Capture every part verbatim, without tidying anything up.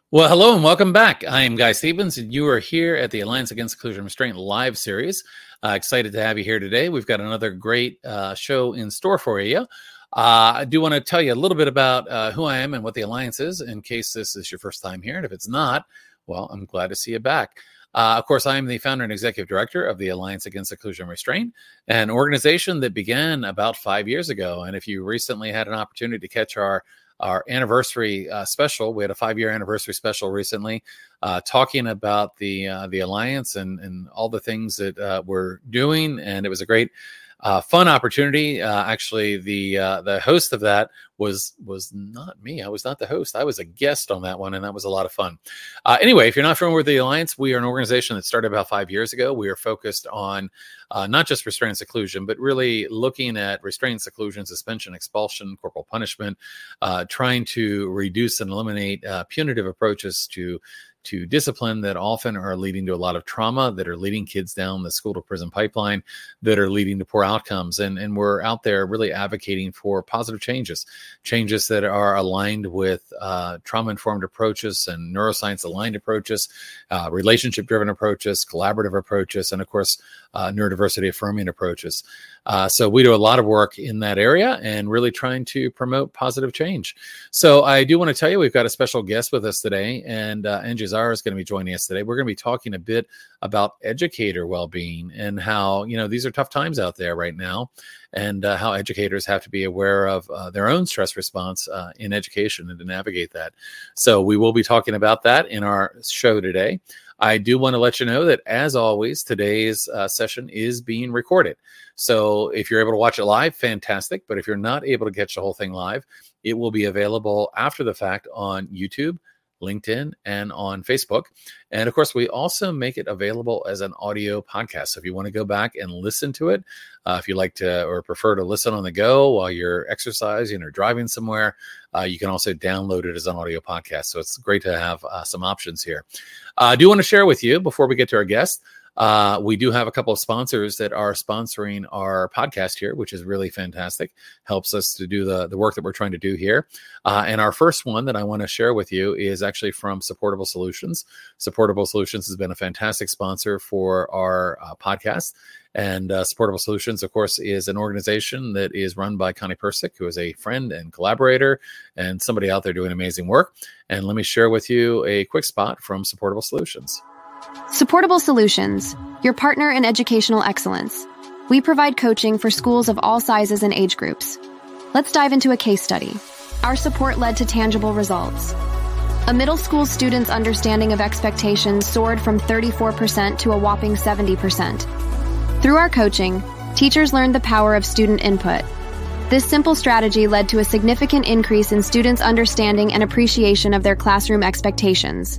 Well, hello and welcome back. I am Guy Stevens, and you are here at the Alliance Against Seclusion and Restraint live series. Uh, excited to have you here today. We've got another great uh, show in store for you. Uh, I do want to tell you a little bit about uh, who I am and what the Alliance is, in case this is your first time here. And if it's not, well, I'm glad to see you back. Uh, of course, I am the founder and executive director of the Alliance Against Seclusion and Restraint, an organization that began about five years ago. And if you recently had an opportunity to catch our Our anniversary uh, special, we had a five-year anniversary special recently, uh, talking about the uh, the Alliance and and all the things that uh, we're doing, and it was a great, uh, fun opportunity. Uh, actually, the uh, the host of that was was not me. I was not the host. I was a guest on that one, and that was a lot of fun. Uh, anyway, if you're not familiar with the Alliance, we are an organization that started about five years ago. We are focused on uh, not just restraint and seclusion, but really looking at restraint, seclusion, suspension, expulsion, corporal punishment, uh, trying to reduce and eliminate uh, punitive approaches to to discipline that often are leading to a lot of trauma, that are leading kids down the school to prison pipeline, that are leading to poor outcomes. And, and we're out there really advocating for positive changes, changes that are aligned with uh, trauma-informed approaches and neuroscience-aligned approaches, uh, relationship-driven approaches, collaborative approaches, and of course, uh, neurodiversity-affirming approaches. Uh, so we do a lot of work in that area and really trying to promote positive change. So I do want to tell you, we've got a special guest with us today, and uh, Angie Zara is going to be joining us today. We're going to be talking a bit about educator well-being and how, you know, these are tough times out there right now, and uh, how educators have to be aware of uh, their own stress response uh, in education and to navigate that. So we will be talking about that in our show today. I do want to let you know that, as always, today's uh, session is being recorded. So if you're able to watch it live, fantastic. But if you're not able to catch the whole thing live, it will be available after the fact on YouTube, LinkedIn, and on Facebook. And of course, we also make it available as an audio podcast. So if you want to go back and listen to it, uh, if you like to or prefer to listen on the go while you're exercising or driving somewhere, uh, you can also download it as an audio podcast. So it's great to have uh, some options here. Uh, I do want to share with you, before we get to our guest, Uh, we do have a couple of sponsors that are sponsoring our podcast here, which is really fantastic. Helps us to do the, the work that we're trying to do here. Uh, and our first one that I want to share with you is actually from Supportable Solutions. Supportable Solutions has been a fantastic sponsor for our uh, podcast. And uh, Supportable Solutions, of course, is an organization that is run by Connie Persick, who is a friend and collaborator and somebody out there doing amazing work. And let me share with you a quick spot from Supportable Solutions. Supportable Solutions, your partner in educational excellence. We provide coaching for schools of all sizes and age groups. Let's dive into a case study. Our support led to tangible results. A middle school student's understanding of expectations soared from thirty-four percent to a whopping seventy percent. Through our coaching, teachers learned the power of student input. This simple strategy led to a significant increase in students' understanding and appreciation of their classroom expectations.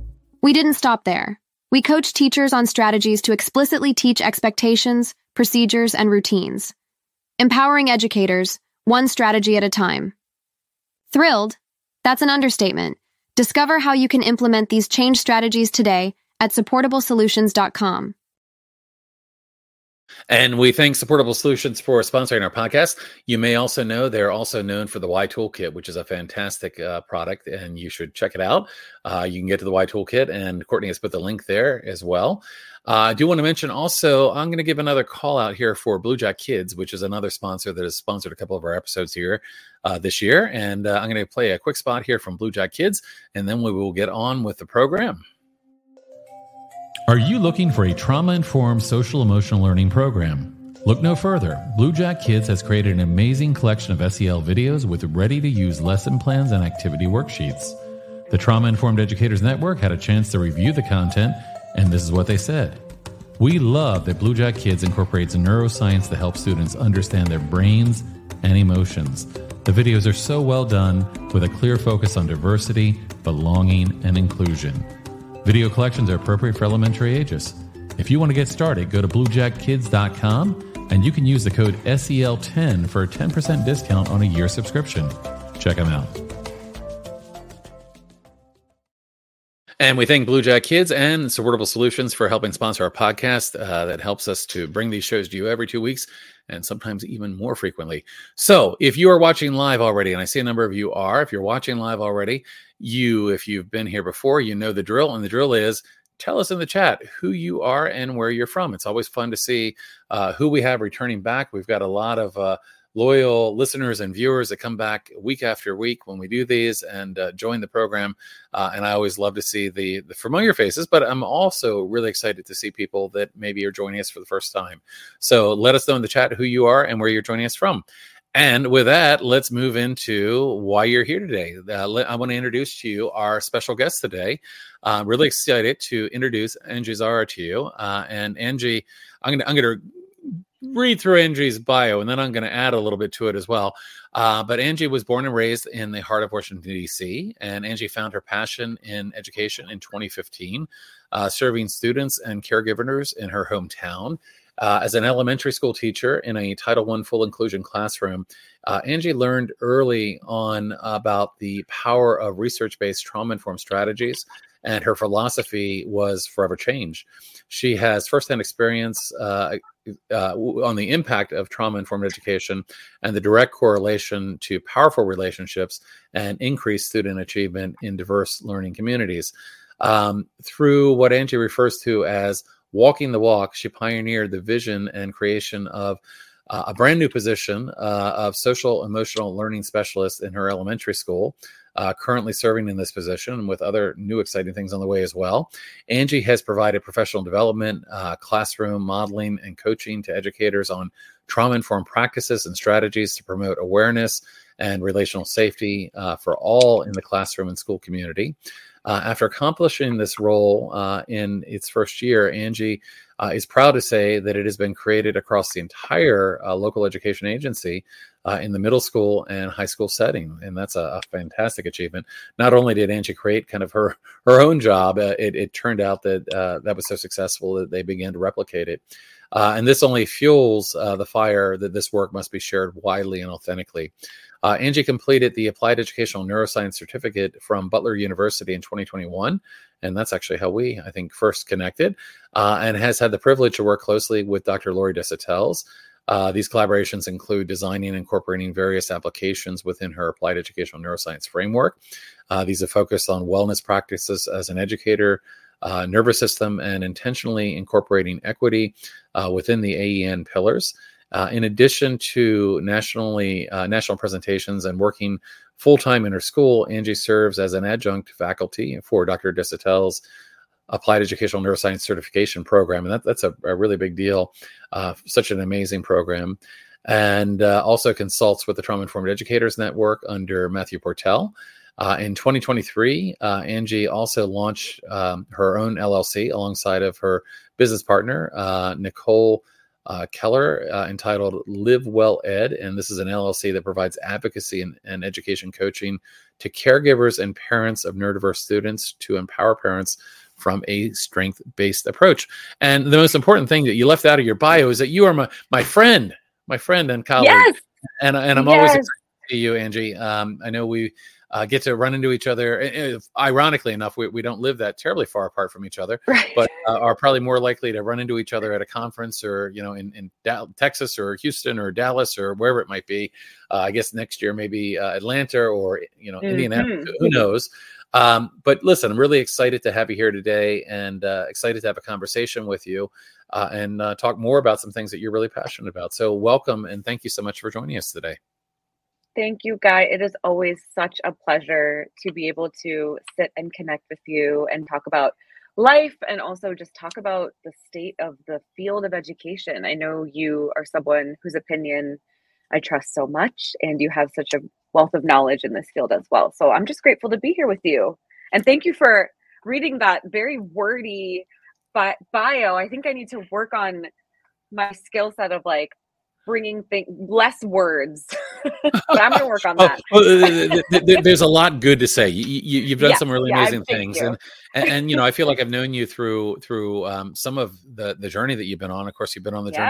We didn't stop there. We coach teachers on strategies to explicitly teach expectations, procedures, and routines. Empowering educators, one strategy at a time. Thrilled? That's an understatement. Discover how you can implement these change strategies today at supportable solutions dot com. And we thank Supportable Solutions for sponsoring our podcast. You may also know they're also known for the Y Toolkit, which is a fantastic uh, product, and you should check it out. Uh, you can get to the Y Toolkit, and Courtney has put the link there as well. Uh, I do want to mention also, I'm going to give another call out here for Blue Jack Kids, which is another sponsor that has sponsored a couple of our episodes here uh, this year. And uh, I'm going to play a quick spot here from Blue Jack Kids, and then we will get on with the program. Are you looking for a trauma-informed social-emotional learning program? Look no further. Blue Jack Kids has created an amazing collection of S E L videos with ready-to-use lesson plans and activity worksheets. The Trauma-Informed Educators Network had a chance to review the content, and this is what they said. We love that Blue Jack Kids incorporates neuroscience to help students understand their brains and emotions. The videos are so well done, with a clear focus on diversity, belonging, and inclusion. Video collections are appropriate for elementary ages. If you want to get started, go to blue jack kids dot com and you can use the code S E L ten for a ten percent discount on a year subscription. Check them out. And we thank Blue Jack Kids and Supportable Solutions for helping sponsor our podcast. Uh, that helps us to bring these shows to you every two weeks and sometimes even more frequently. So if you are watching live already, and I see a number of you are, if you're watching live already, you, if you've been here before, you know the drill. And the drill is, tell us in the chat who you are and where you're from. It's always fun to see uh, who we have returning back. We've got a lot of uh, loyal listeners and viewers that come back week after week when we do these and uh, join the program. Uh, and I always love to see the, the familiar faces, but I'm also really excited to see people that maybe are joining us for the first time. So let us know in the chat who you are and where you're joining us from. And with that, let's move into why you're here today. Uh, let, I want to introduce to you our special guest today. I'm uh, really excited to introduce Angie Zara to you. Uh, and Angie, I'm going to I'm going to read through Angie's bio, and then I'm going to add a little bit to it as well. Uh, but Angie was born and raised in the heart of Washington, D C, and Angie found her passion in education in twenty fifteen, uh, serving students and caregivers in her hometown. Uh, as an elementary school teacher in a Title one full inclusion classroom, uh, Angie learned early on about the power of research-based trauma-informed strategies, and her philosophy was forever changed. She has firsthand experience uh, uh, on the impact of trauma-informed education and the direct correlation to powerful relationships and increased student achievement in diverse learning communities. Um, through what Angie refers to as walking the walk, she pioneered the vision and creation of uh, a brand new position uh, of social emotional learning specialist in her elementary school, uh, currently serving in this position with other new exciting things on the way as well. Angie has provided professional development, uh, classroom modeling, and coaching to educators on trauma-informed practices and strategies to promote awareness and relational safety uh, for all in the classroom and school community. Uh, after accomplishing this role uh, in its first year, Angie uh, is proud to say that it has been created across the entire uh, local education agency uh, in the middle school and high school setting. And that's a, a fantastic achievement. Not only did Angie create kind of her, her own job, uh, it, it turned out that uh, that was so successful that they began to replicate it. Uh, and this only fuels uh, the fire that this work must be shared widely and authentically. Uh, Angie completed the Applied Educational Neuroscience Certificate from Butler University in twenty twenty-one, and that's actually how we, I think, first connected, uh, and has had the privilege to work closely with Doctor Lori Desautel. Uh, these collaborations include designing and incorporating various applications within her Applied Educational Neuroscience framework. Uh, these are focused on wellness practices as an educator, uh, nervous system, and intentionally incorporating equity uh, within the A E N pillars. Uh, in addition to nationally uh, national presentations and working full-time in her school, Angie serves as an adjunct faculty for Doctor Desautel's Applied Educational Neuroscience Certification Program. And that, that's a, a really big deal, uh, such an amazing program. And uh, also consults with the Trauma-Informed Educators Network under Matthew Portell. Uh, in twenty twenty-three, uh, Angie also launched um, her own L L C alongside of her business partner, uh, Nicole Uh, Keller, uh, entitled Live Well Ed, and this is an L L C that provides advocacy and, and education coaching to caregivers and parents of neurodiverse students to empower parents from a strength-based approach. And the most important thing that you left out of your bio is that you are my, my friend, my friend and colleague. Yes. And, and I'm yes. always excited to see you, Angie. Um, I know we Uh, get to run into each other. Uh, ironically enough, we, we don't live that terribly far apart from each other, right. but uh, are probably more likely to run into each other at a conference or, you know, in, in da- Texas or Houston or Dallas or wherever it might be. Uh, I guess next year, maybe uh, Atlanta or, you know, mm-hmm. Indianapolis, who knows? Um, but listen, I'm really excited to have you here today and uh, excited to have a conversation with you uh, and uh, talk more about some things that you're really passionate about. So welcome. And thank you so much for joining us today. Thank you, Guy. It is always such a pleasure to be able to sit and connect with you and talk about life and also just talk about the state of the field of education. I know you are someone whose opinion I trust so much, and you have such a wealth of knowledge in this field as well. So I'm just grateful to be here with you. And thank you for reading that very wordy bi- bio. I think I need to work on my skill set of like, bringing things less words, but I'm going to work on that. oh, there's a lot good to say. You, you, you've done yeah, some really yeah, amazing things, you. and, and and you know I feel like I've known you through through um, some of the the journey that you've been on. Of course, you've been on the journey yeah.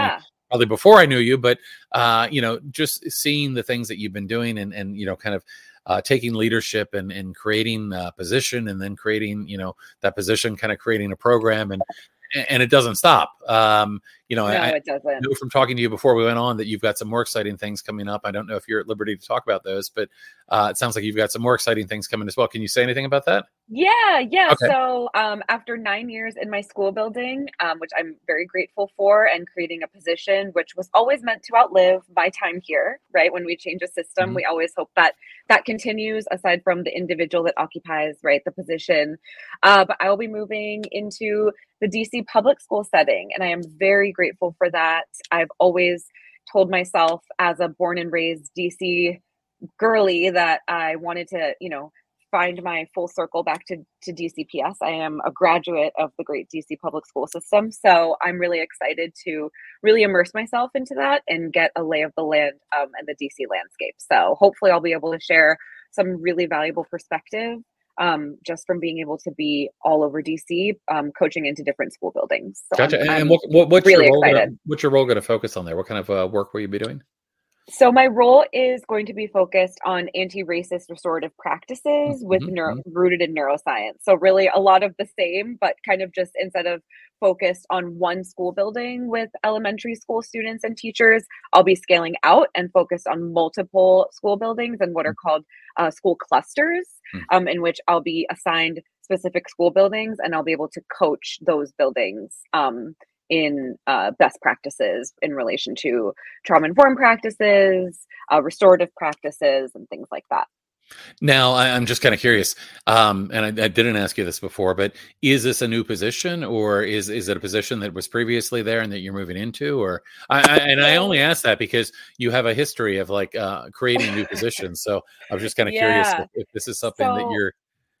probably before I knew you, but uh, you know, just seeing the things that you've been doing and and you know, kind of uh, taking leadership and and creating a position, and then creating, you know, that position, kind of creating a program, and and it doesn't stop. Um, you know, No, I, it doesn't. I know from talking to you before we went on that you've got some more exciting things coming up. I don't know if you're at liberty to talk about those, but uh, it sounds like you've got some more exciting things coming as well. Can you say anything about that? Yeah, yeah. Okay. So um, after nine years in my school building, um, which I'm very grateful for, and creating a position which was always meant to outlive my time here, right? When we change a system, Mhm. we always hope that that continues, aside from the individual that occupies, right, the position. Uh, but I will be moving into the D C public school setting, and I am very grateful for that. I've always told myself, as a born and raised D C girly, that I wanted to, you know, find my full circle back to, to D C P S. I am a graduate of the great D C public school system. So I'm really excited to really immerse myself into that and get a lay of the land um, and the D C landscape. So hopefully I'll be able to share some really valuable perspective um, just from being able to be all over D C, um, coaching into different school buildings. So Gotcha. I'm, And, I'm and what, what, what's really your role excited. gonna, what's your role going to focus on there? What kind of uh, work will you be doing? So my role is going to be focused on anti-racist restorative practices with Mhm, neuro- mhm. rooted in neuroscience. So really a lot of the same, but kind of just, instead of focused on one school building with elementary school students and teachers, I'll be scaling out and focused on multiple school buildings and what are called uh, school clusters, Mm. um, in which I'll be assigned specific school buildings, and I'll be able to coach those buildings um, in uh, best practices in relation to trauma-informed practices, uh, restorative practices, and things like that. Now, I, I'm just kind of curious, um, and I, I didn't ask you this before, but is this a new position, or is is it a position that was previously there and that you're moving into? Or I, I and I only ask that because you have a history of like uh, creating new positions. So I was just kind of curious Yeah. if, if this is something that So you're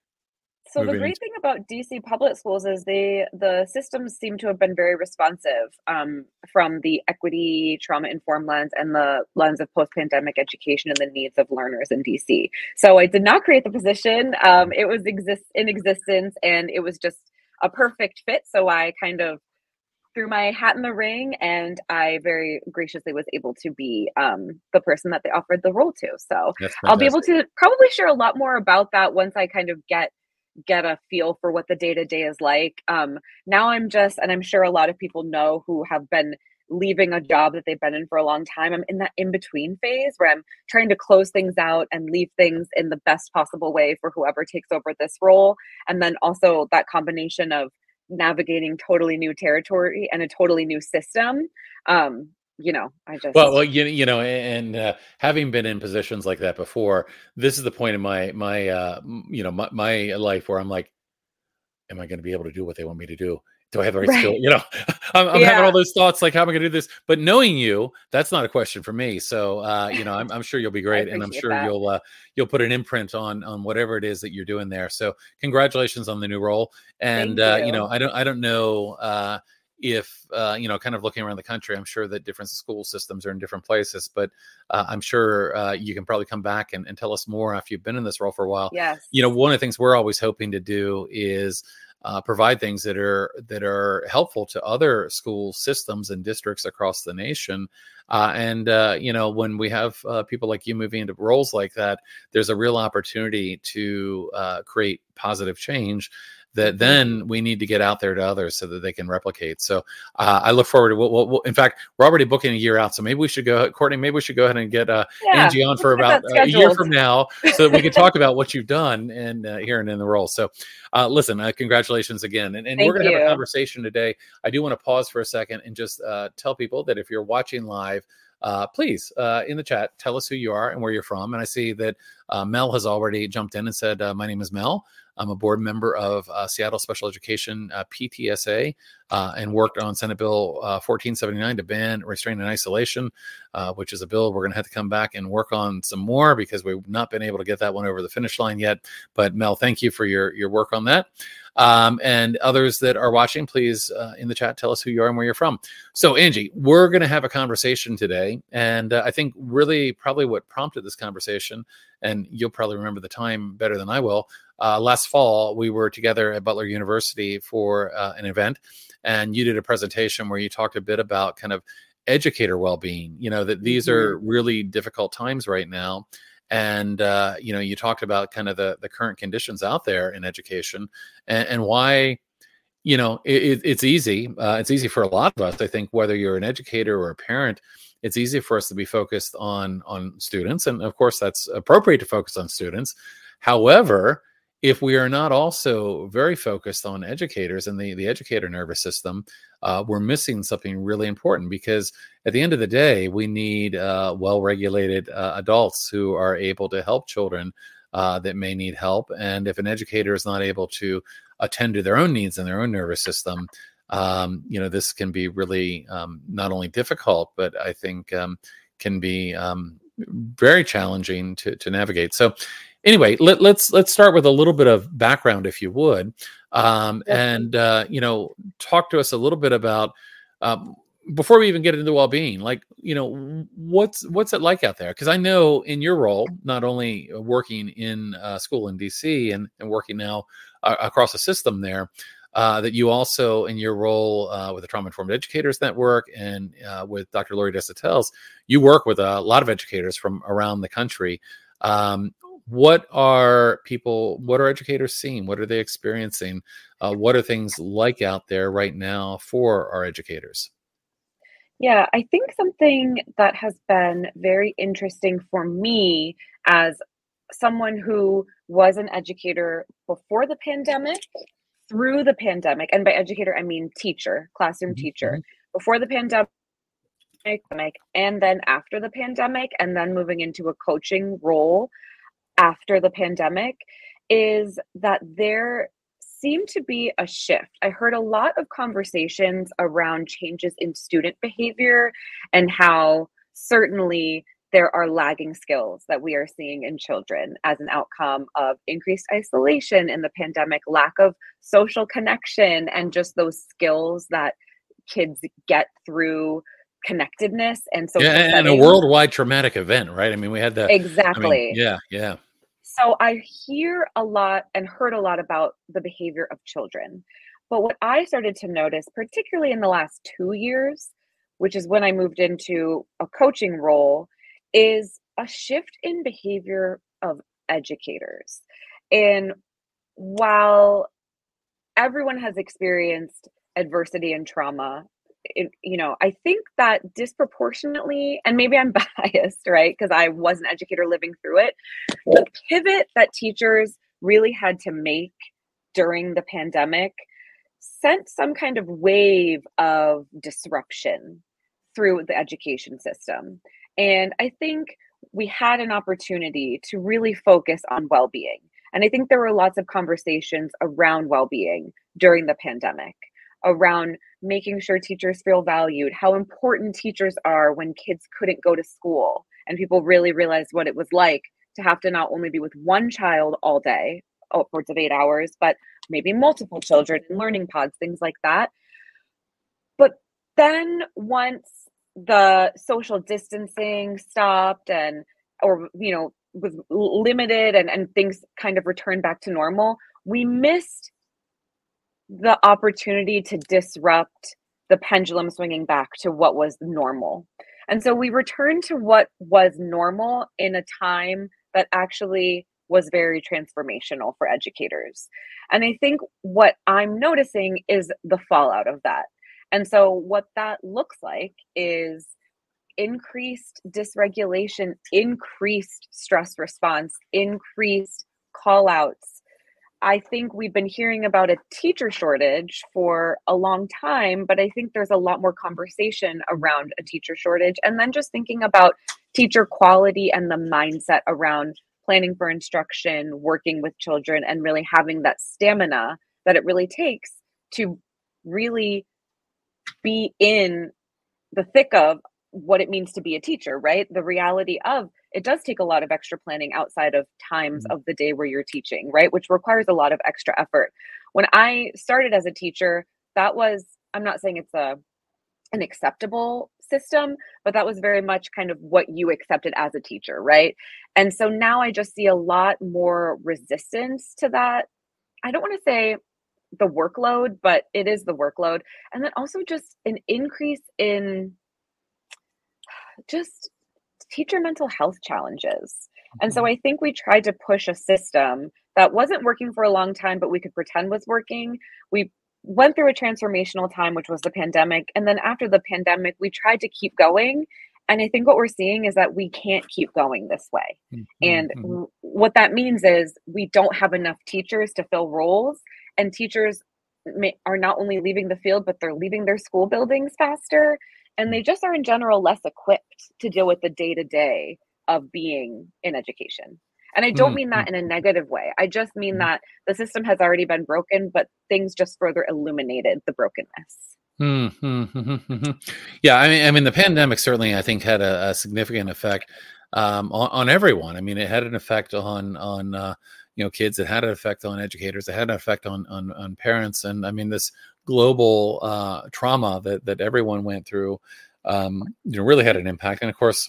So the moving great into. thing about D C public schools is they the systems seem to have been very responsive um, from the equity trauma informed lens and the lens of post pandemic education and the needs of learners in D C. So I did not create the position; um, it was exist in existence, and it was just a perfect fit. So I kind of threw my hat in the ring, and I very graciously was able to be um, the person that they offered the role to. So That's I'll be able fantastic. to probably share a lot more about that once I kind of get get a feel for what the day-to-day is like. Um, now I'm just, and I'm sure a lot of people know who have been leaving a job that they've been in for a long time. I'm in that in-between phase where I'm trying to close things out and leave things in the best possible way for whoever takes over this role. And then also that combination of navigating totally new territory and a totally new system. Um, you know, I just Well, well, you, you know, and uh, having been in positions like that before, this is the point in my my uh, m- you know my, my life where I'm like, am I going to be able to do what they want me to do? Do I have the right skill? right. You know, I'm, I'm having all Yeah. those thoughts like, how am I going to do this? But knowing you, that's not a question for me. So, uh, you know, I'm, I'm sure you'll be I great, and I'm appreciate sure that. you'll uh, you'll put an imprint on on whatever it is that you're doing there. So, congratulations on the new role. And Thank uh, you know, you. I don't I don't know uh, if uh, you know, kind of looking around the country, I'm sure that different school systems are in different places, but uh, I'm sure uh, you can probably come back and, and tell us more after you've been in this role for a while. Yes. You know, one of the things we're always hoping to do is uh, provide things that are that are helpful to other school systems and districts across the nation. Uh, and uh, you know, when we have uh, people like you moving into roles like that, there's a real opportunity to uh, create positive change that then we need to get out there to others so that they can replicate. So uh, I look forward to what, what, what, in fact, we're already booking a year out. So maybe we should go, Courtney, maybe we should go ahead and get uh, Yeah. Angie on Let's for get about that uh, a year scheduled. from now so that we can talk about what you've done and uh, here and in the role. So uh, listen, uh, congratulations again. And, and we're Thank going to have a you. conversation today. I do want to pause for a second and just uh, tell people that if you're watching live, Uh, please, uh, in the chat, tell us who you are and where you're from. And I see that uh, Mel has already jumped in and said, uh, my name is Mel. I'm a board member of uh, Seattle Special Education, uh, P T S A, uh, and worked on Senate Bill uh, fourteen seventy-nine to ban restraint and isolation, uh, which is a bill we're going to have to come back and work on some more because we've not been able to get that one over the finish line yet. But Mel, thank you for your, your work on that. Um, and others that are watching, please, uh, in the chat, tell us who you are and where you're from. So, Angie, we're going to have a conversation today. And uh, I think really probably what prompted this conversation, and you'll probably remember the time better than I will, uh, last fall, we were together at Butler University for uh, an event. And you did a presentation where you talked a bit about kind of educator well-being, you know, that these Mm-hmm. are really difficult times right now. And, uh, you know, you talked about kind of the, the current conditions out there in education, and, and why, you know, it, it's easy. Uh, it's easy for a lot of us. I think whether you're an educator or a parent, it's easy for us to be focused on on students, and of course, that's appropriate to focus on students. However, if we are not also very focused on educators and the the educator nervous system, uh, we're missing something really important. Because at the end of the day, we need uh, well-regulated uh, adults who are able to help children uh, that may need help. And if an educator is not able to attend to their own needs and their own nervous system, um, you know, this can be really um, not only difficult, but I think um, can be um, very challenging to, to navigate. So anyway, let, let's let's start with a little bit of background, if you would, um, and uh, you know, talk to us a little bit about um, before we even get into well-being. Like, you know, what's what's it like out there? Because I know in your role, not only working in uh, school in D C and, and working now uh, across the system there, uh, that you also, in your role uh, with the Trauma Informed Educators Network and uh, with Doctor Lori Desautel, you work with a lot of educators from around the country. Um, what are people, what are educators seeing? What are they experiencing? Uh, what are things like out there right now for our educators? Yeah, I think something that has been very interesting for me as someone who was an educator before the pandemic, through the pandemic, and by educator, I mean teacher, classroom teacher, Mhm. before the pandemic, and then after the pandemic, and then moving into a coaching role after the pandemic, is that there seemed to be a shift. I heard a lot of conversations around changes in student behavior and how certainly there are lagging skills that we are seeing in children as an outcome of increased isolation in the pandemic, lack of social connection, and just those skills that kids get through connectedness and Yeah, social and a settings. worldwide traumatic event, right? I mean, we had the, I mean, Exactly. yeah, yeah. So I hear a lot and heard a lot about the behavior of children. But what I started to notice, particularly in the last two years, which is when I moved into a coaching role, is a shift in behavior of educators. And while everyone has experienced adversity and trauma, it, you know, I think that disproportionately, and maybe I'm biased, right? Because I was an educator living through it, the pivot that teachers really had to make during the pandemic sent some kind of wave of disruption through the education system. And I think we had an opportunity to really focus on well being. And I think there were lots of conversations around well being during the pandemic, around making sure teachers feel valued, how important teachers are when kids couldn't go to school. And people really realized what it was like to have to not only be with one child all day, upwards of eight hours, but maybe multiple children in learning pods, things like that. But then once the social distancing stopped and, or, you know, was limited and, and things kind of returned back to normal, we missed the opportunity to disrupt the pendulum swinging back to what was normal. And so we returned to what was normal in a time that actually was very transformational for educators. And I think what I'm noticing is the fallout of that. And so what that looks like is increased dysregulation, increased stress response, increased call outs. I think we've been hearing about a teacher shortage for a long time, but I think there's a lot more conversation around a teacher shortage. And then just thinking about teacher quality and the mindset around planning for instruction, working with children, and really having that stamina that it really takes to really be in the thick of what it means to be a teacher, right? The reality of it does take a lot of extra planning outside of times Mhm. of the day where you're teaching, right? Which requires a lot of extra effort. When I started as a teacher, that was, I'm not saying it's a an acceptable system, but that was very much kind of what you accepted as a teacher, right? And so now I just see a lot more resistance to that. I don't want to say the workload, but it is the workload. And then also just an increase in just teacher mental health challenges. And so I think we tried to push a system that wasn't working for a long time, but we could pretend was working. We went through a transformational time, which was the pandemic. And then after the pandemic, we tried to keep going. And I think what we're seeing is that we can't keep going this way. Mhm, And mhm. w- what that means is we don't have enough teachers to fill roles, and teachers may, are not only leaving the field, but they're leaving their school buildings faster. And they just are in general less equipped to deal with the day to day of being in education. And I don't Mm, mean mm, that in a negative way. I just mean mm. that the system has already been broken, but things just further illuminated the brokenness. Mm, mm, mhm, mhm. Yeah, I mean, I mean, the pandemic certainly, I think, had a, a significant effect um, on, on everyone. I mean, it had an effect on on uh, you know kids. It had an effect on educators. It had an effect on on, on parents. And I mean, this global uh, trauma that that everyone went through, um, you know, really had an impact. And of course,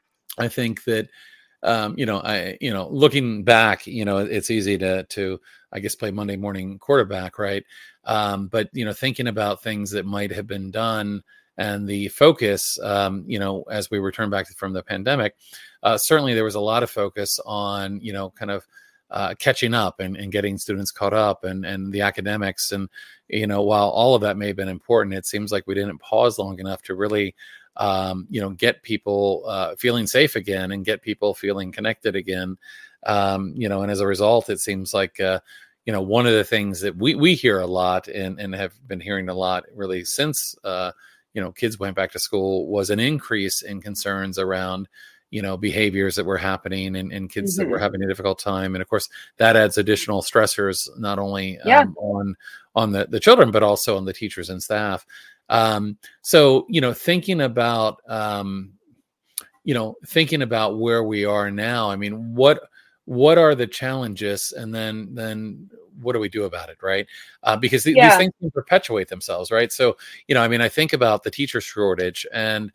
I think that um, you know, I you know, looking back, you know, it's easy to to I guess play Monday morning quarterback, right? Um, but you know, thinking about things that might have been done and the focus, um, you know, as we return back from the pandemic, uh, certainly there was a lot of focus on you know, kind of uh, catching up and, and getting students caught up and and the academics. And you know, while all of that may have been important, it seems like we didn't pause long enough to really um, you know, get people uh, feeling safe again and get people feeling connected again. Um, you know, and as a result, it seems like, uh, you know, one of the things that we, we hear a lot and, and have been hearing a lot really since, uh, you know, kids went back to school was an increase in concerns around, you know, behaviors that were happening and, and kids that were Mhm. having a difficult time. And of course, that adds additional stressors, not only Yeah. um, on, on the, the children, but also on the teachers and staff. Um, so, you know, thinking about, um, you know, thinking about where we are now, I mean, what, what are the challenges? And then, then what do we do about it? Right. Uh, because th- these Yeah. things can perpetuate themselves. Right. So, you know, I mean, I think about the teacher shortage and,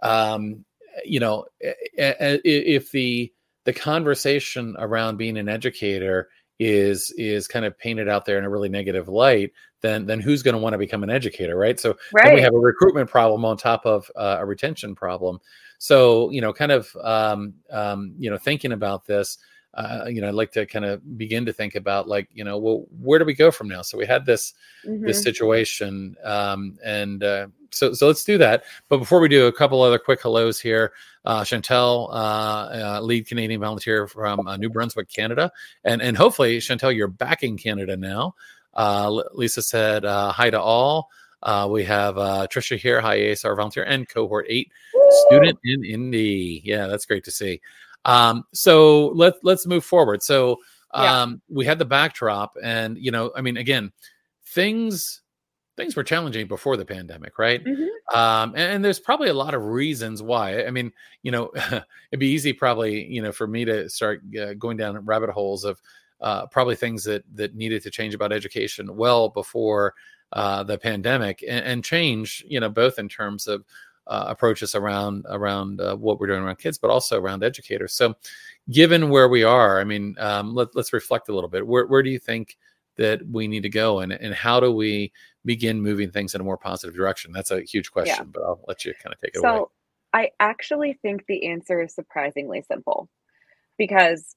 um, you know, i- i- if the, the conversation around being an educator is is kind of painted out there in a really negative light, then then who's going to want to become an educator, right? So then we Right. have a recruitment problem on top of uh, a retention problem. So you know, kind of um, um, you know, thinking about this, uh, you know, I'd like to kind of begin to think about like, you know, well, where do we go from now? So we had this this hmm situation, um, and uh, so so let's do that. But before we do, a couple other quick hellos here. Uh, Chantel, uh, uh, lead Canadian volunteer from uh, New Brunswick, Canada, and and hopefully Chantel, you're back in Canada now. Uh, L- Lisa said uh, hi to all. Uh, we have uh, Trisha here, hi A S R volunteer and cohort eight student in Indy. Yeah, that's great to see. Um, so let's let's move forward. So Yeah. um, we had the backdrop, and you know, I mean, again, things things were challenging before the pandemic, right? hmm Um, and, and there's probably a lot of reasons why. I mean, you know, it'd be easy probably, you know, for me to start uh, going down rabbit holes of uh, probably things that that needed to change about education well before uh, the pandemic, and, and change, you know, both in terms of uh, approaches around around uh, what we're doing around kids, but also around educators. So, given where we are, I mean, um, let, let's reflect a little bit. Where where do you think that we need to go, and and how do we begin moving things in a more positive direction? That's a huge Yeah. question, but I'll let you kind of take it away. So I actually think the answer is surprisingly simple because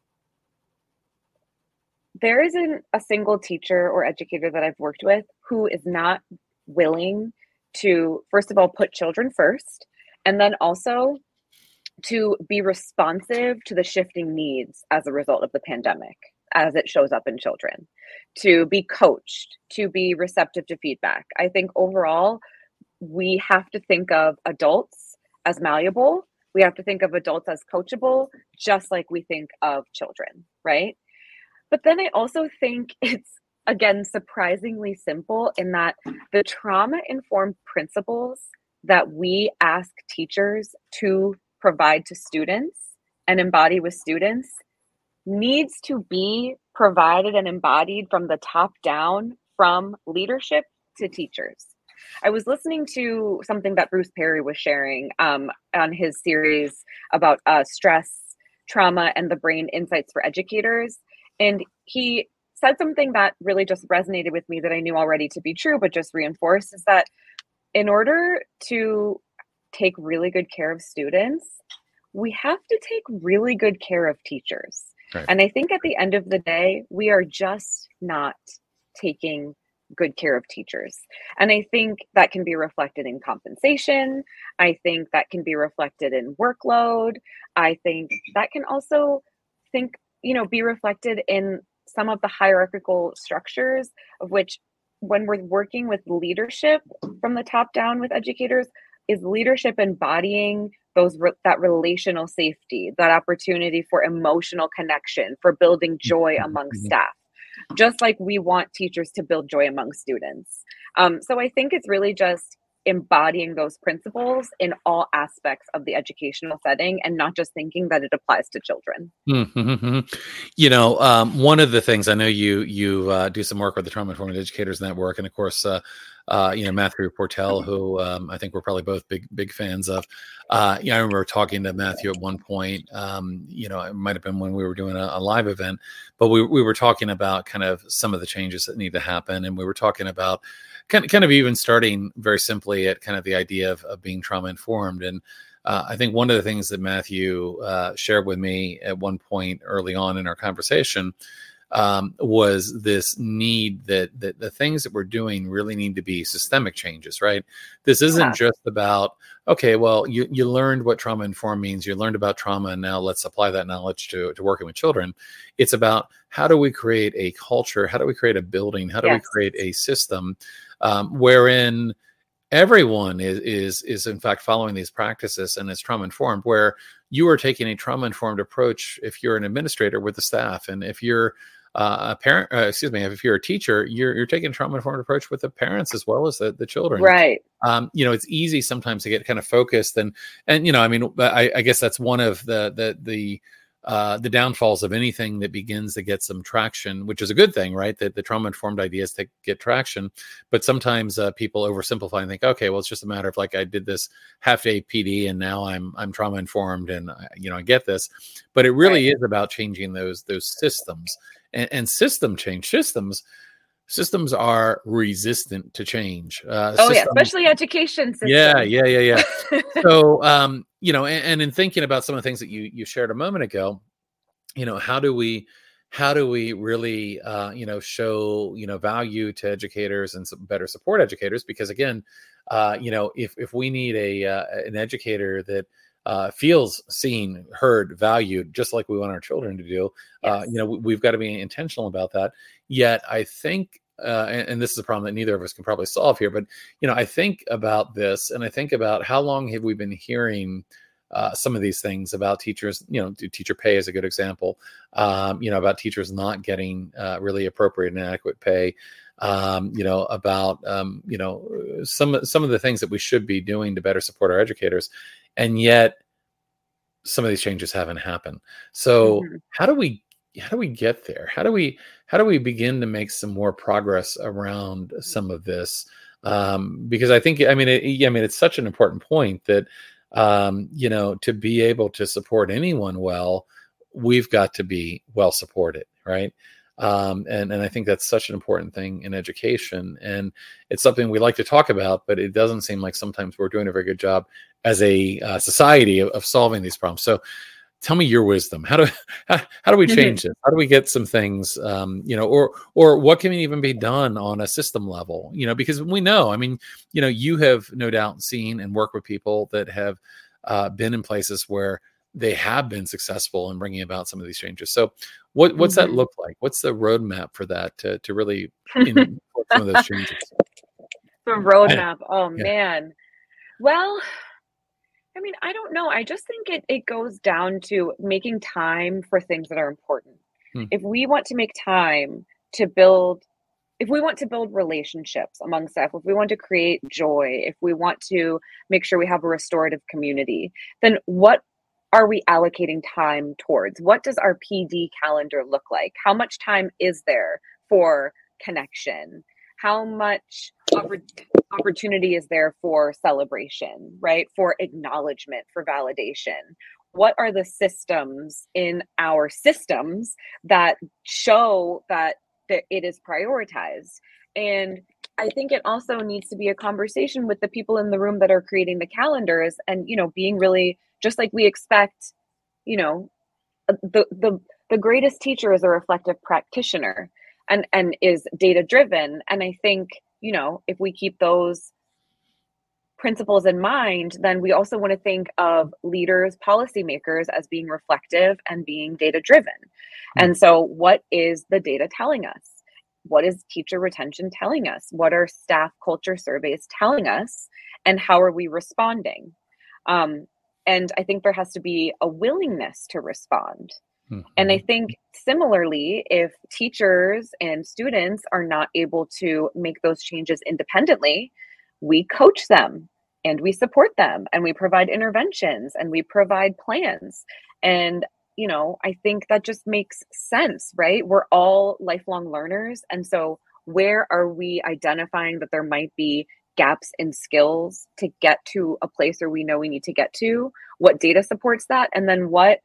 there isn't a single teacher or educator that I've worked with who is not willing to, first of all, put children first, and then also to be responsive to the shifting needs as a result of the pandemic, as it shows up in children, to be coached, to be receptive to feedback. I think overall, we have to think of adults as malleable. We have to think of adults as coachable, just like we think of children, right? But then I also think it's, again, surprisingly simple in that the trauma informed principles that we ask teachers to provide to students and embody with students needs to be provided and embodied from the top down, from leadership to teachers. I was listening to something that Bruce Perry was sharing um, on his series about uh, stress, trauma, and the brain insights for educators. And he said something that really just resonated with me that I knew already to be true, but just reinforced is that in order to take really good care of students, we have to take really good care of teachers. Right. And I think at the end of the day, we are just not taking good care of teachers. And I think that can be reflected in compensation. I think that can be reflected in workload. I think that can also think, you know, be reflected in some of the hierarchical structures of which, when we're working with leadership from the top down with educators, is leadership embodying those that relational safety, that opportunity for emotional connection, for building joy among staff, just like we want teachers to build joy among students. Um, so I think it's really just embodying those principles in all aspects of the educational setting and not just thinking that it applies to children. Mm-hmm. You know, um, one of the things I know you you uh, do some work with the Trauma Informed Educators Network, and of course, uh, uh, you know, Matthew Portell, who um, I think we're probably both big big fans of. Uh, you know, I remember talking to Matthew at one point. Um, you know, it might have been when we were doing a, a live event, but we we were talking about kind of some of the changes that need to happen, and we were talking about kind of, kind of even starting very simply at kind of the idea of, of being trauma informed. And uh, I think one of the things that Matthew uh, shared with me at one point early on in our conversation um, was this need that, that the things that we're doing really need to be systemic changes, right? This isn't Yeah. just about, okay, well, you, you learned what trauma informed means, you learned about trauma, and now let's apply that knowledge to, to working with children. It's about, how do we create a culture? How do we create a building? How do Yes. we create a system um, wherein everyone is, is, is in fact following these practices and is trauma informed, where you are taking a trauma informed approach if you're an administrator with the staff, and if you're uh, a parent, uh, excuse me, if you're a teacher, you're you're taking a trauma informed approach with the parents as well as the, the children. Right. Um, you know, it's easy sometimes to get kind of focused, and and you know, I mean, I, I guess that's one of the the the uh, the downfalls of anything that begins to get some traction, which is a good thing, right? That the trauma informed ideas to get traction, but sometimes uh, people oversimplify and think, okay, well, it's just a matter of like, I did this half day P D and now I'm I'm trauma informed, and I, you know, I get this, but it really Right. is about changing those those systems and, and system change systems. Systems are resistant to change. Uh, Oh yeah, systems- especially education system. yeah, yeah, yeah, yeah. So, um, you know, and, and in thinking about some of the things that you you shared a moment ago, you know, how do we how do we really uh, you know show you know value to educators and some better support educators? Because again, uh, you know, if if we need a uh, an educator that uh, feels seen, heard, valued, just like we want our children to do, uh, Yes. you know, we, we've got to be intentional about that. Yet, I think. Uh, and, and this is a problem that neither of us can probably solve here, but you know, I think about this, and I think about how long have we been hearing uh, some of these things about teachers. You know, teacher pay is a good example. Um, you know, about teachers not getting uh, really appropriate and adequate pay. Um, you know, about um, you know some some of the things that we should be doing to better support our educators, and yet some of these changes haven't happened. So, Mhm. how do we? How do we get there? How do we how do we begin to make some more progress around some of this? Um, because I think I mean it, I mean it's such an important point that um, you know to be able to support anyone well, we've got to be well supported, right? Um, and and I think that's such an important thing in education, and it's something we like to talk about, but it doesn't seem like sometimes we're doing a very good job as a uh, society of, of solving these problems. So. Tell me your wisdom. How do how, how do we change this? How do we get some things, um, you know, or or what can even be done on a system level? You know, because we know, I mean, you know, you have no doubt seen and worked with people that have uh, been in places where they have been successful in bringing about some of these changes. So, what what's that Mhm. look like? What's the roadmap for that to to really you know, support some of those changes? The roadmap. Oh Yeah. man. Well, I mean, I don't know. I just think it it goes down to making time for things that are important. Hmm. If we want to make time to build, if we want to build relationships among staff, if we want to create joy, if we want to make sure we have a restorative community, then what are we allocating time towards? What does our P D calendar look like? How much time is there for connection? How much oppor- opportunity is there for celebration, right? For acknowledgement, for validation? What are the systems in our systems that show that, that it is prioritized? And I think it also needs to be a conversation with the people in the room that are creating the calendars, and, you know, being really, just like we expect, you know, the the the greatest teacher is a reflective practitioner and and is data driven. And I think, you know, if we keep those principles in mind, then we also want to think of leaders, policymakers as being reflective and being data driven. Mm. And so what is the data telling us? What is teacher retention telling us? What are staff culture surveys telling us? And how are we responding? Um, and I think there has to be a willingness to respond. Mm-hmm. And I think similarly, if teachers and students are not able to make those changes independently, we coach them and we support them and we provide interventions and we provide plans. And, you know, I think that just makes sense, right? We're all lifelong learners. And so where are we identifying that there might be gaps in skills to get to a place where we know we need to get to? What data supports that? And then what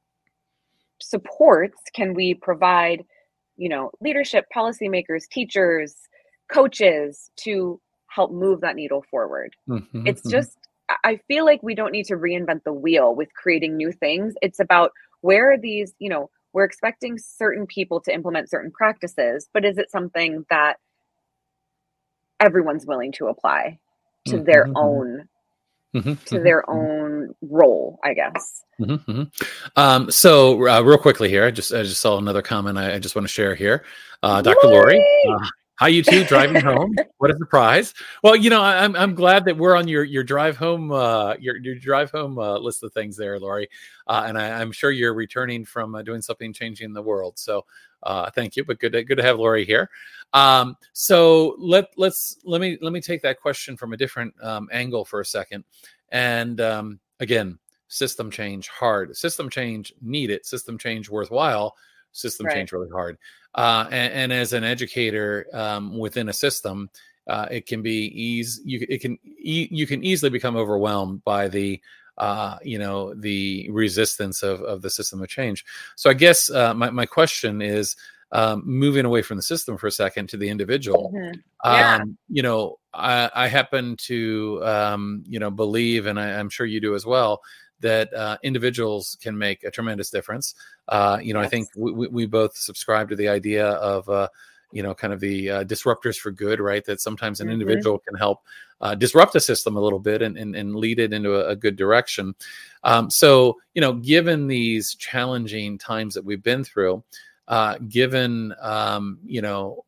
supports can we provide, you know, leadership, policymakers, teachers, coaches to help move that needle forward? Mm-hmm, it's mm-hmm. just, I feel like we don't need to reinvent the wheel with creating new things. It's about where are these, you know, we're expecting certain people to implement certain practices, but is it something that everyone's willing to apply to mm-hmm, their mm-hmm. own Mm-hmm, to mm-hmm, their mm-hmm. own role, I guess. Mm-hmm, mm-hmm. Um, so uh, real quickly here, I just I just saw another comment I, I just want to share here. Uh, Doctor Lori, uh, hi, you two, driving home. What a surprise! Well, you know, I, I'm I'm glad that we're on your your drive home uh, your your drive home uh, list of things there, Lori, uh, and I, I'm sure you're returning from uh, doing something changing the world. So uh, thank you, but good to, good to have Lori here. Um, so let let's let me let me take that question from a different um, angle for a second. And um, again, system change hard, system change needed, system change worthwhile, system right. change really hard. Uh, and, and as an educator um, within a system, uh, it can be ease. You it can e- you can easily become overwhelmed by the uh, you know the resistance of of the system of change. So I guess uh, my my question is. Um, moving away from the system for a second to the individual, mm-hmm. yeah. um, you know, I, I happen to, um, you know, believe, and I, I'm sure you do as well, that uh, individuals can make a tremendous difference. Uh, you know, yes. I think we, we, we both subscribe to the idea of, uh, you know, kind of the uh, disruptors for good, right? That sometimes an mm-hmm. individual can help uh, disrupt a system a little bit and, and, and lead it into a, a good direction. Um, so, you know, given these challenging times that we've been through, Uh, given, um, you know,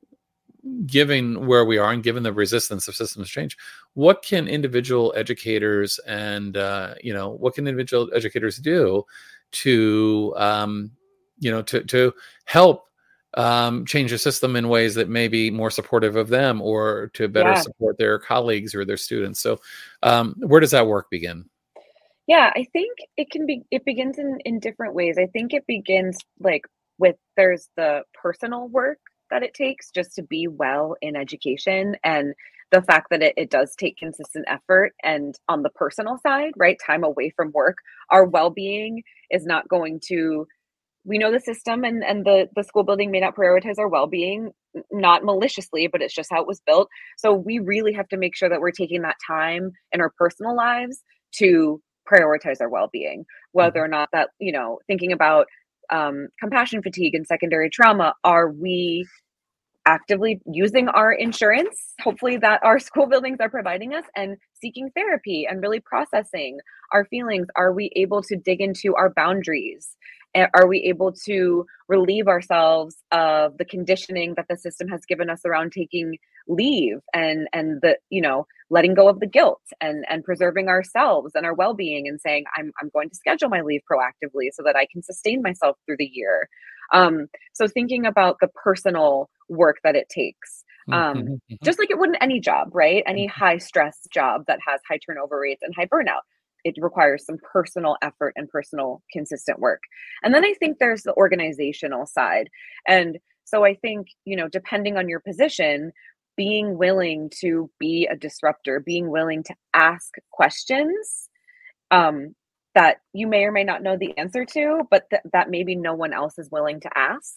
given where we are and given the resistance of systems change, what can individual educators and, uh, you know, what can individual educators do to, um, you know, to, to help um, change the system in ways that may be more supportive of them or to better yeah. support their colleagues or their students? So um, where does that work begin? Yeah, I think it can be, it begins in, in different ways. I think it begins like, with there's the personal work that it takes just to be well in education, and the fact that it, it does take consistent effort. And on the personal side, right, time away from work, our well-being is not going to, we know the system and, and the, the school building may not prioritize our well-being, not maliciously, but it's just how it was built. So we really have to make sure that we're taking that time in our personal lives to prioritize our well-being, whether or not that, you know, thinking about um, compassion fatigue and secondary trauma. Are we actively using our insurance, hopefully that our school buildings are providing us, and seeking therapy and really processing our feelings? Are we able to dig into our boundaries? Are we able to relieve ourselves of the conditioning that the system has given us around taking leave and, and the, you know, letting go of the guilt and, and preserving ourselves and our well-being and saying, I'm, I'm going to schedule my leave proactively so that I can sustain myself through the year. Um, so thinking about the personal work that it takes, um, mm-hmm. just like it would in any job, right? Any high stress job that has high turnover rates and high burnout. It requires some personal effort and personal consistent work. And then I think there's the organizational side. And so I think, you know, depending on your position, being willing to be a disruptor, being willing to ask questions um, that you may or may not know the answer to, but th- that maybe no one else is willing to ask.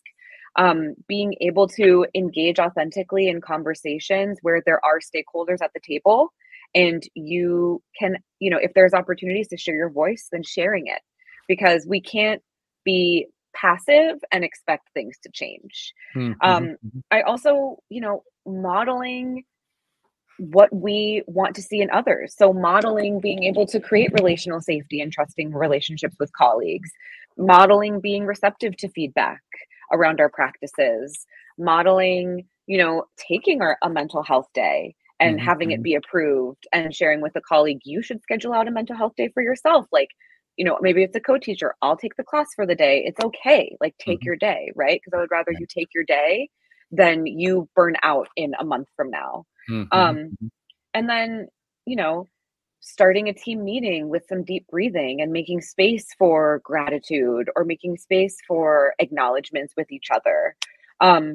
Um, being able to engage authentically in conversations where there are stakeholders at the table, and you can, you know, if there's opportunities to share your voice, then sharing it, because we can't be passive and expect things to change. Mm-hmm. Um, Mm-hmm. I also, you know, modeling what we want to see in others. So modeling being able to create relational safety and trusting relationships with colleagues, modeling being receptive to feedback around our practices, modeling, you know, taking our a mental health day and Mm-hmm. having it be approved, and sharing with a colleague, you should schedule out a mental health day for yourself. Like, you know, maybe it's a co-teacher, I'll take the class for the day. It's okay. Like, take Mm-hmm. your day, right? Because I would rather you take your day than you burn out in a month from now. Mm-hmm. Um, and then, you know, starting a team meeting with some deep breathing and making space for gratitude, or making space for acknowledgments with each other. Um,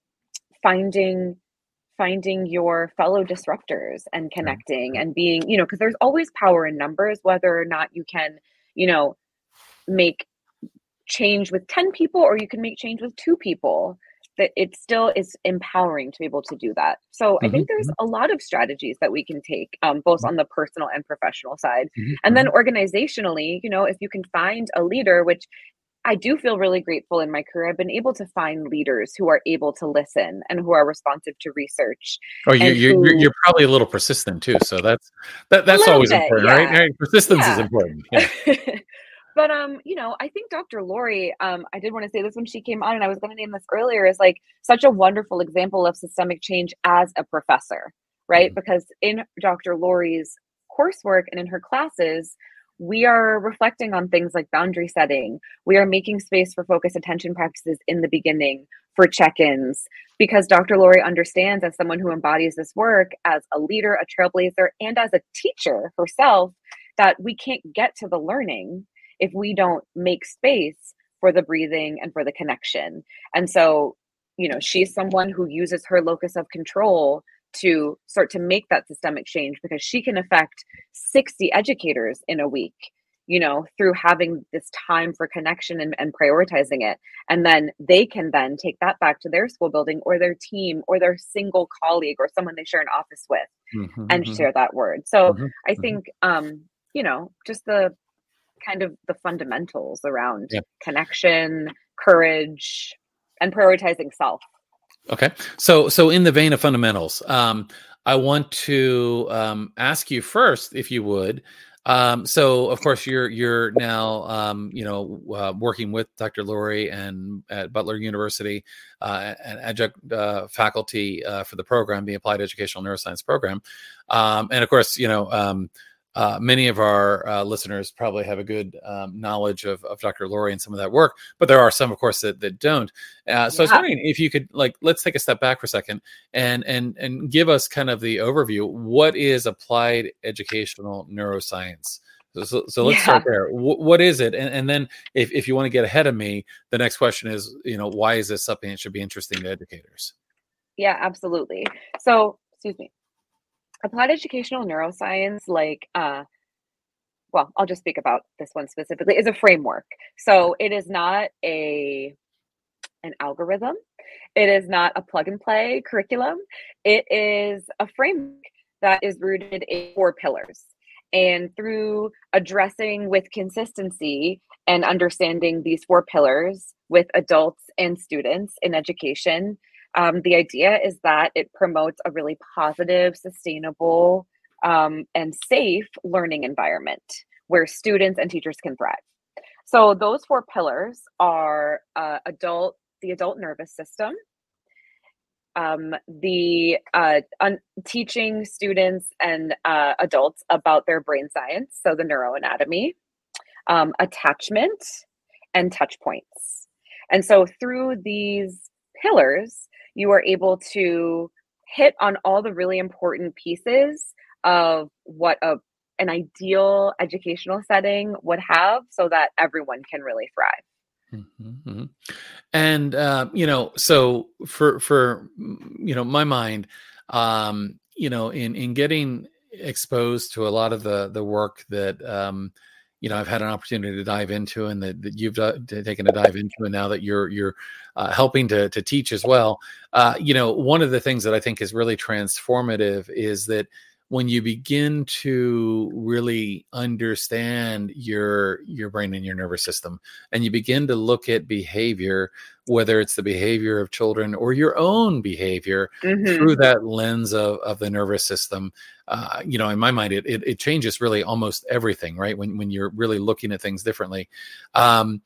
finding finding your fellow disruptors and connecting and being, you know, because there's always power in numbers, whether or not you can, you know, make change with ten people, or you can make change with two people, that it still is empowering to be able to do that. So I think there's a lot of strategies that we can take, um, both on the personal and professional side. Mm-hmm. And then organizationally, you know, if you can find a leader, which I do feel really grateful in my career, I've been able to find leaders who are able to listen and who are responsive to research. Oh, you, and you, who, you're, you're probably a little persistent too. So that's, that, that's little always bit, important, yeah. right? Right? Persistence is Yeah. important. Yeah. But, um, you know, I think Doctor Lori, um, I did want to say this when she came on, and I was going to name this earlier, is like such a wonderful example of systemic change as a professor, right? Mhm. Because in Doctor Lori's coursework and in her classes, we are reflecting on things like boundary setting. We are making space for focused attention practices in the beginning, for check-ins, because Doctor Lori understands, as someone who embodies this work as a leader, a trailblazer, and as a teacher herself, that we can't get to the learning if we don't make space for the breathing and for the connection. And so, you know, she's someone who uses her locus of control to start to make that systemic change, because she can affect sixty educators in a week, you know, through having this time for connection and, and prioritizing it. And then they can then take that back to their school building or their team or their single colleague or someone they share an office with, Mm-hmm. and share that word. So Mm-hmm. I think, um, you know, just the kind of the fundamentals around Yeah. connection, courage, and prioritizing self. Okay. So, so in the vein of fundamentals, um, I want to um, ask you first, if you would. Um, so, of course, you're you're now um, you know uh, working with Doctor Lori and at Butler University, uh, an adjunct uh, faculty uh, for the program, the Applied Educational Neuroscience program, um, and of course, you know. Um, Uh, many of our uh, listeners probably have a good um, knowledge of, of Doctor Lori and some of that work, but there are some, of course, that, that don't. Uh, so yeah. I was wondering if you could, like, let's take a step back for a second and and and give us kind of the overview. What is applied educational neuroscience? So, so let's yeah. start there. W- what is it? And, and then if, if you want to get ahead of me, the next question is, you know, why is this something that should be interesting to educators? Yeah, absolutely. So, excuse me. Applied educational neuroscience, like, uh, well, I'll just speak about this one specifically, is a framework. So it is not a an algorithm. It is not a plug and play curriculum. It is a framework that is rooted in four pillars. And through addressing with consistency and understanding these four pillars with adults and students in education, Um, the idea is that it promotes a really positive, sustainable, um, and safe learning environment where students and teachers can thrive. So those four pillars are uh, adult, the adult nervous system, um, the uh, un- teaching students and uh, adults about their brain science, so the neuroanatomy, um, attachment, and touch points. And so through these pillars, you are able to hit on all the really important pieces of what a, an ideal educational setting would have, so that everyone can really thrive. Mm-hmm, mm-hmm. And, uh, you know, so for, for, you know, my mind, um, you know, in, in getting exposed to a lot of the, the work that, um, you know, I've had an opportunity to dive into, and that, that you've uh, taken a dive into, and now that you're you're uh, helping to to teach as well. Uh, you know, one of the things that I think is really transformative is that when you begin to really understand your your brain and your nervous system, and you begin to look at behavior, whether it's the behavior of children or your own behavior, mm-hmm. through that lens of, of the nervous system, uh, you know, in my mind, it, it it changes really almost everything, right? When when you're really looking at things differently. Um,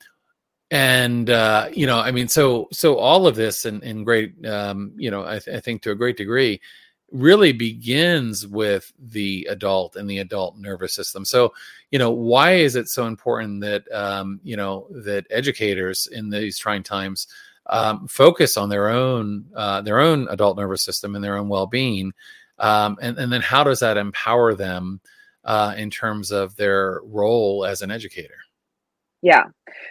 and, uh, you know, I mean, so so all of this in, in great, um, you know, I, th- I think to a great degree, really begins with the adult and the adult nervous system. So, you know, why is it so important that, um, you know, that educators in these trying times um, focus on their own, uh, their own adult nervous system and their own well-being? Um, and, and then how does that empower them uh, in terms of their role as an educator? Yeah.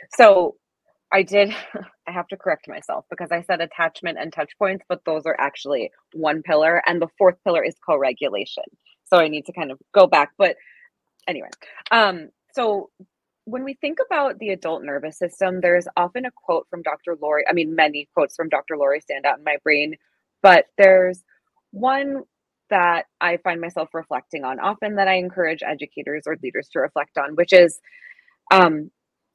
So I did, I have to correct myself because I said attachment and touch points, but those are actually one pillar. And the fourth pillar is co-regulation. So I need to kind of go back. But anyway, um, so when we think about the adult nervous system, there's often a quote from Doctor Lori. I mean, many quotes from Doctor Lori stand out in my brain, but there's one that I find myself reflecting on often that I encourage educators or leaders to reflect on, which is, um,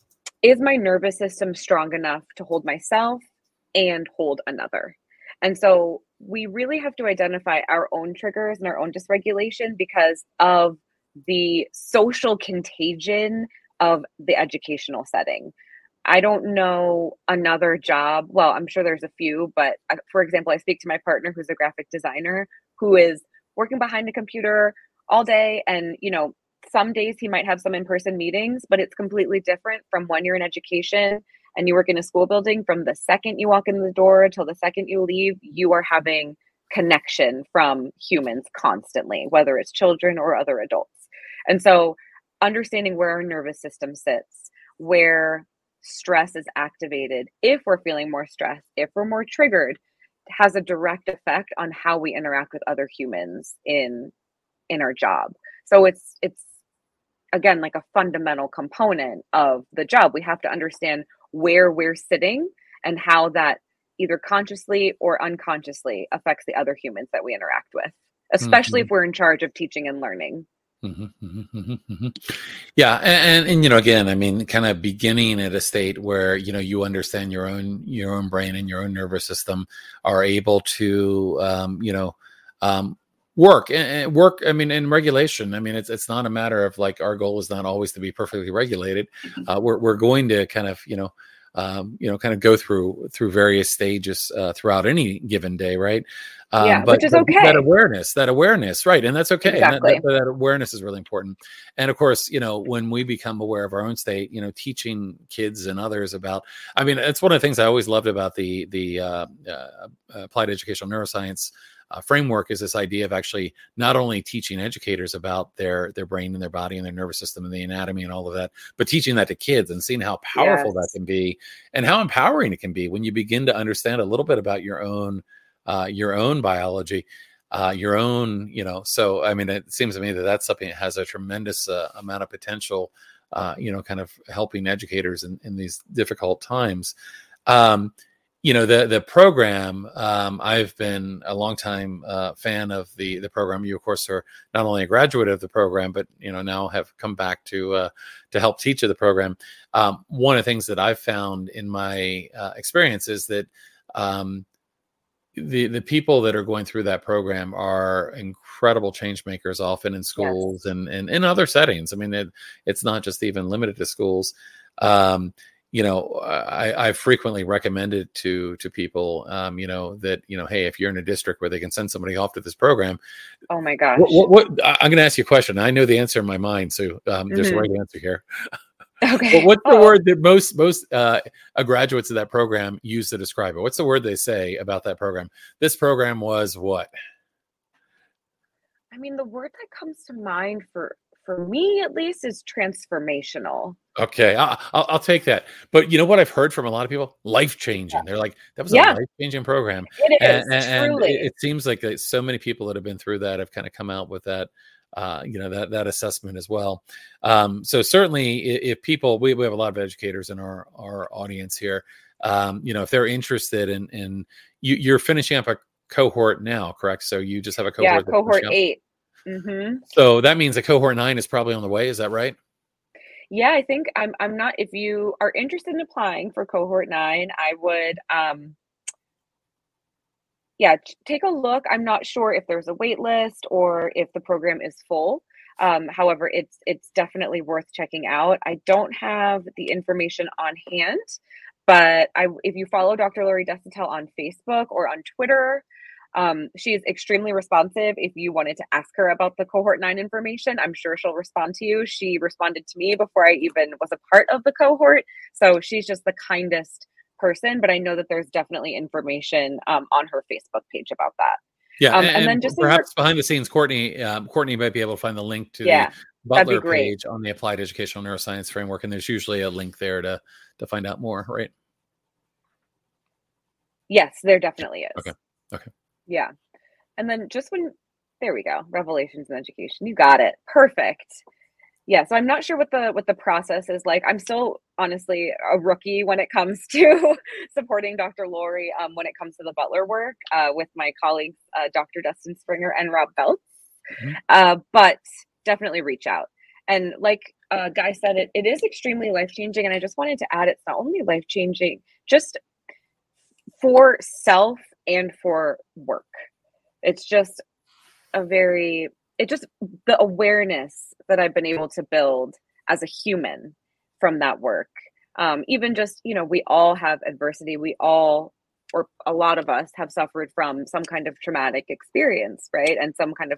is my nervous system strong enough to hold myself and hold another? And so we really have to identify our own triggers and our own dysregulation because of the social contagion of the educational setting. I don't know another job. Well, I'm sure there's a few, but uh, for example, I speak to my partner who's a graphic designer who is working behind a computer all day. And, you know, some days he might have some in-person meetings, but it's completely different from when you're in education and you work in a school building. From the second you walk in the door till the second you leave, you are having connection from humans constantly, whether it's children or other adults. And so understanding where our nervous system sits, where stress is activated, if we're feeling more stressed, if we're more triggered, has a direct effect on how we interact with other humans in in our job. So it's it's again like a fundamental component of the job. We have to understand where we're sitting and how that either consciously or unconsciously affects the other humans that we interact with, especially mm-hmm. if we're in charge of teaching and learning. Mm-hmm, mm-hmm, mm-hmm, mm-hmm. Yeah. And, and, and, you know, again, I mean, kind of beginning at a state where, you know, you understand your own, your own brain and your own nervous system are able to, um, you know, um, work and, and work. I mean, in regulation, I mean, it's, it's not a matter of like, our goal is not always to be perfectly regulated. Uh, we're, we're going to kind of, you know, um, you know, kind of go through, through various stages uh, throughout any given day. Right. Um, yeah, but, which is but okay. That awareness, that awareness, right. And that's okay. Exactly. And that, that, that awareness is really important. And of course, you know, when we become aware of our own state, you know, teaching kids and others about, I mean, it's one of the things I always loved about the, the uh, uh, applied educational neuroscience uh, framework is this idea of actually not only teaching educators about their, their brain and their body and their nervous system and the anatomy and all of that, but teaching that to kids and seeing how powerful yes. that can be and how empowering it can be when you begin to understand a little bit about your own Uh, your own biology, uh, your own, you know, so, I mean, it seems to me that that's something that has a tremendous uh, amount of potential, uh, you know, kind of helping educators in, in these difficult times. Um, you know, the, the program, um, I've been a long time uh, fan of the, the program. You, of course, are not only a graduate of the program, but, you know, now have come back to, uh, to help teach of the program. Um, one of the things that I've found in my uh, experience is that, um, the the people that are going through that program are incredible change makers, often in schools yes. and, and in other settings. I mean, it, it's not just even limited to schools. Um, you know, I, I frequently recommended to, to people, um, you know, that, you know, hey, if you're in a district where they can send somebody off to this program. Oh my gosh. What, what, what I'm going to ask you a question. I know the answer in my mind. So um, there's mm-hmm. a right answer here. Okay. Well, what's the oh. word that most most uh, graduates of that program use to describe it? What's the word they say about that program? This program was what? I mean, the word that comes to mind for for me, at least, is transformational. Okay, I'll, I'll, I'll take that. But you know what I've heard from a lot of people? Life changing. Yeah. They're like, that was yeah. a life changing program. It is and, and, truly. And it, it seems like so many people that have been through that have kind of come out with that. uh, you know, that, that assessment as well. Um, so certainly if, if people, we, we have a lot of educators in our, our audience here, um, you know, if they're interested in, in you, you're finishing up a cohort now, correct? So you just have a cohort. Yeah, cohort eight. Mm-hmm. So that means a cohort nine is probably on the way. Is that right? Yeah, I think I'm, I'm not, if you are interested in applying for cohort nine, I would, um, yeah, take a look. I'm not sure if there's a wait list or if the program is full. Um, however, it's it's definitely worth checking out. I don't have the information on hand, but I, if you follow Doctor Lori Desautels on Facebook or on Twitter, um, she is extremely responsive. If you wanted to ask her about the cohort nine information, I'm sure she'll respond to you. She responded to me before I even was a part of the cohort. So she's just the kindest person, but I know that there's definitely information um, on her Facebook page about that. Yeah, um, and, and then just perhaps her- behind the scenes, Courtney, um, Courtney might be able to find the link to yeah, the Butler page on the Applied Educational Neuroscience Framework, and there's usually a link there to to find out more, right? Yes, there definitely is. Okay. Okay. Yeah, and then just when there we go, Revelations in Education, you got it, perfect. Yeah, so I'm not sure what the what the process is like. I'm still honestly a rookie when it comes to supporting Doctor Lori um, when it comes to the Butler work uh, with my colleagues, uh, Doctor Dustin Springer and Rob Beltz. Mm-hmm. Uh, but definitely reach out. And like uh, Guy said, it, it is extremely life-changing. And I just wanted to add, it's not only life-changing, just for self and for work. It's just a very... It just, the awareness that I've been able to build as a human from that work. Um, even just, you know, we all have adversity. We all, or a lot of us have suffered from some kind of traumatic experience, right? And some kind of,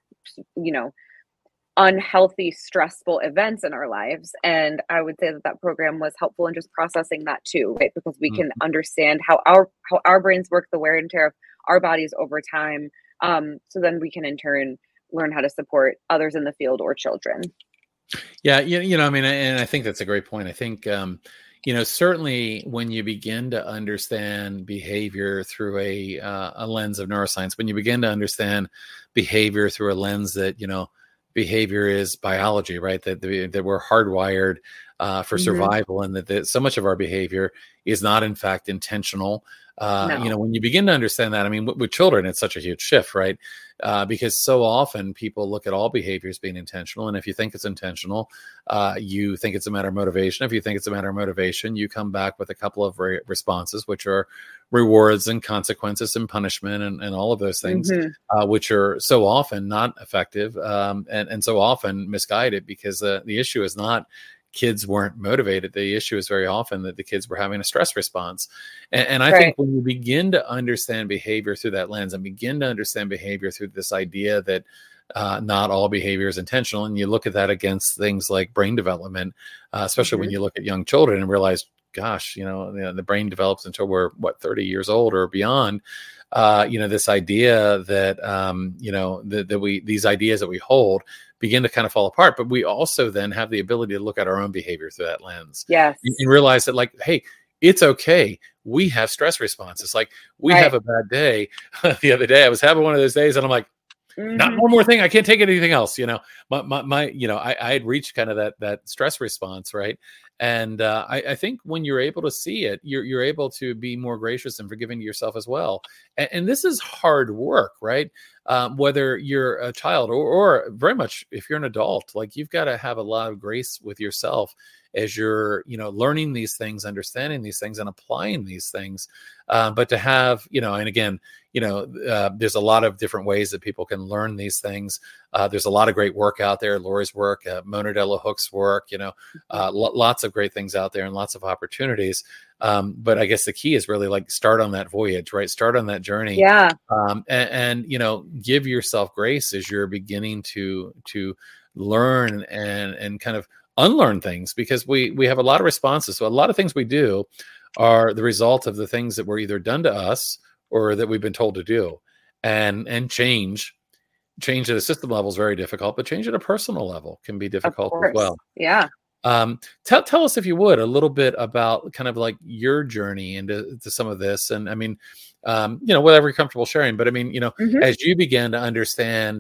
you know, unhealthy, stressful events in our lives. And I would say that that program was helpful in just processing that too, right? Because we mm-hmm. can understand how our, how our brains work, the wear and tear of our bodies over time. Um, so then we can in turn learn how to support others in the field or children. Yeah, you, you know, I mean, and I think that's a great point. I think, um, you know, certainly when you begin to understand behavior through a uh, a lens of neuroscience, when you begin to understand behavior through a lens that, you know, behavior is biology, right? That that we're hardwired uh, for mm-hmm. survival, and that, that so much of our behavior is not, in fact, intentional. Uh, no. You know, when you begin to understand that, I mean, with, with children, it's such a huge shift, right? Uh, because so often people look at all behaviors being intentional. And if you think it's intentional, uh, you think it's a matter of motivation. If you think it's a matter of motivation, you come back with a couple of re- responses, which are rewards and consequences and punishment and, and all of those things, mm-hmm. uh, which are so often not effective um, and, and so often misguided, because uh, the issue is not kids weren't motivated. The issue is very often that the kids were having a stress response. And, and I right. think when you begin to understand behavior through that lens and begin to understand behavior through this idea that uh, not all behavior is intentional, and you look at that against things like brain development, uh, especially mm-hmm. when you look at young children and realize, gosh, you know, the, the brain develops until we're, what, thirty years old or beyond. Uh, you know, this idea that, um, you know, that, that we, these ideas that we hold begin to kind of fall apart, but we also then have the ability to look at our own behavior through that lens. Yes. And, and realize that, like, hey, it's okay. We have stress responses. Like, we right. have a bad day. The other day, I was having one of those days and I'm like, mm-hmm. not one more thing. I can't take anything else. You know, my, my, my you know, I, I had reached kind of that, that stress response. Right. And uh, I, I think when you're able to see it, you're, you're able to be more gracious and forgiving to yourself as well. And, and this is hard work, right? Um, whether you're a child or, or very much if you're an adult, like, you've got to have a lot of grace with yourself as you're, you know, learning these things, understanding these things, and applying these things. Uh, but to have, you know, and again, you know, uh, there's a lot of different ways that people can learn these things. Uh, there's a lot of great work out there. Lori's work, uh, Mona Delahooke's work, you know, uh, lo- lots of great things out there and lots of opportunities. Um, but I guess the key is really, like, start on that voyage, right? Start on that journey. Yeah. Um, and, and, you know, give yourself grace as you're beginning to, to learn and, and kind of unlearn things, because we, we have a lot of responses. So a lot of things we do are the result of the things that were either done to us or that we've been told to do. And, and change, change at a system level is very difficult, but change at a personal level can be difficult as well. Yeah. Um, tell, tell us, if you would, a little bit about kind of like your journey into to some of this. And I mean, um, you know, whatever you're comfortable sharing, but I mean, you know, mm-hmm. as you began to understand,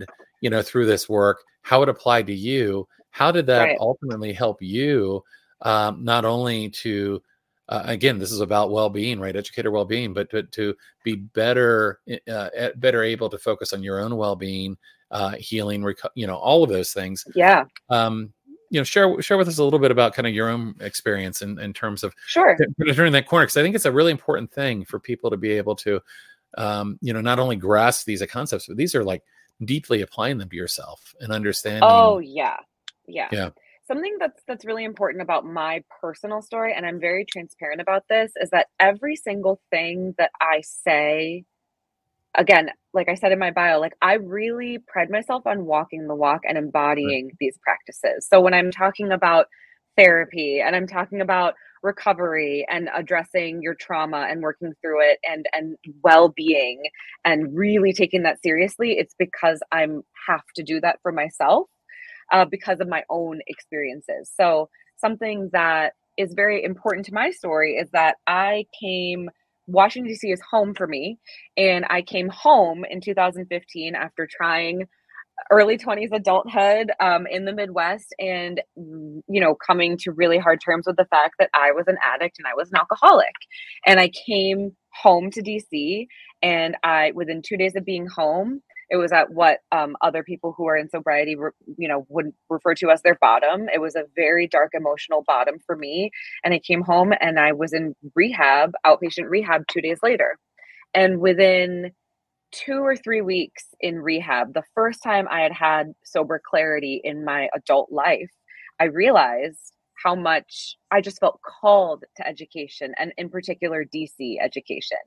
you know, through this work, how it applied to you. How did that Right. ultimately help you, um, not only to, uh, again, this is about well-being, right? Educator well-being, but to, to be better, uh, better able to focus on your own well-being, uh, healing, reco- you know, all of those things. Yeah, Um, you know, share share with us a little bit about kind of your own experience in, in terms of sure. t- turning that corner, because I think it's a really important thing for people to be able to, um, you know, not only grasp these concepts, but these are like deeply applying them to yourself and Oh understanding. yeah. Yeah. Yeah. Something that's that's really important about my personal story, and I'm very transparent about this, is that every single thing that I say, again, like I said in my bio, like I really pride myself on walking the walk and Right. embodying these practices. So when I'm talking about therapy and I'm talking about recovery and addressing your trauma and working through it and and well-being and really taking that seriously, it's because I'm have to do that for myself, uh, because of my own experiences. So, something that is very important to my story is that I came, Washington, D C is home for me. And I came home in two thousand fifteen after trying early twenties adulthood, um, in the Midwest, and, mm, you know, coming to really hard terms with the fact that I was an addict and I was an alcoholic. And I came home to D C, and I, within two days of being home, it was at what, um, other people who are in sobriety, re- you know, would refer to as their bottom. It was a very dark emotional bottom for me. And I came home and I was in rehab, outpatient rehab, two days later. And within two or three weeks in rehab, the first time I had had sober clarity in my adult life, I realized how much I just felt called to education, and in particular D C education.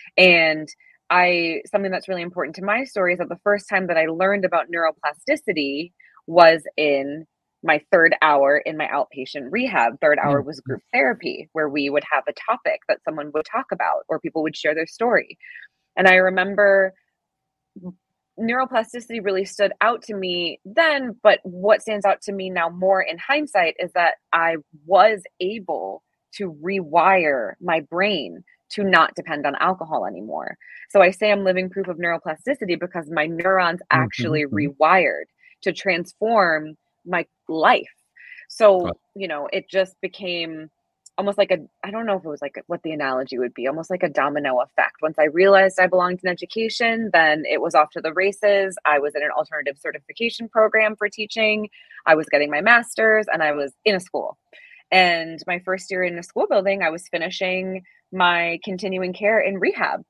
And I, something that's really important to my story is that the first time that I learned about neuroplasticity was in my third hour in my outpatient rehab. Third hour Mm. was group therapy, where we would have a topic that someone would talk about or people would share their story. And I remember neuroplasticity really stood out to me then, but what stands out to me now more in hindsight is that I was able to rewire my brain to not depend on alcohol anymore. So I say I'm living proof of neuroplasticity because my neurons Mhm, actually mhm. rewired to transform my life. Wow. So, you know, it just became almost like a, I don't know if it was like what the analogy would be, almost like a domino effect. Once I realized I belonged in education, then it was off to the races. I was in an alternative certification program for teaching. I was getting my master's and I was in a school. And my first year in a school building, I was finishing my continuing care in rehab,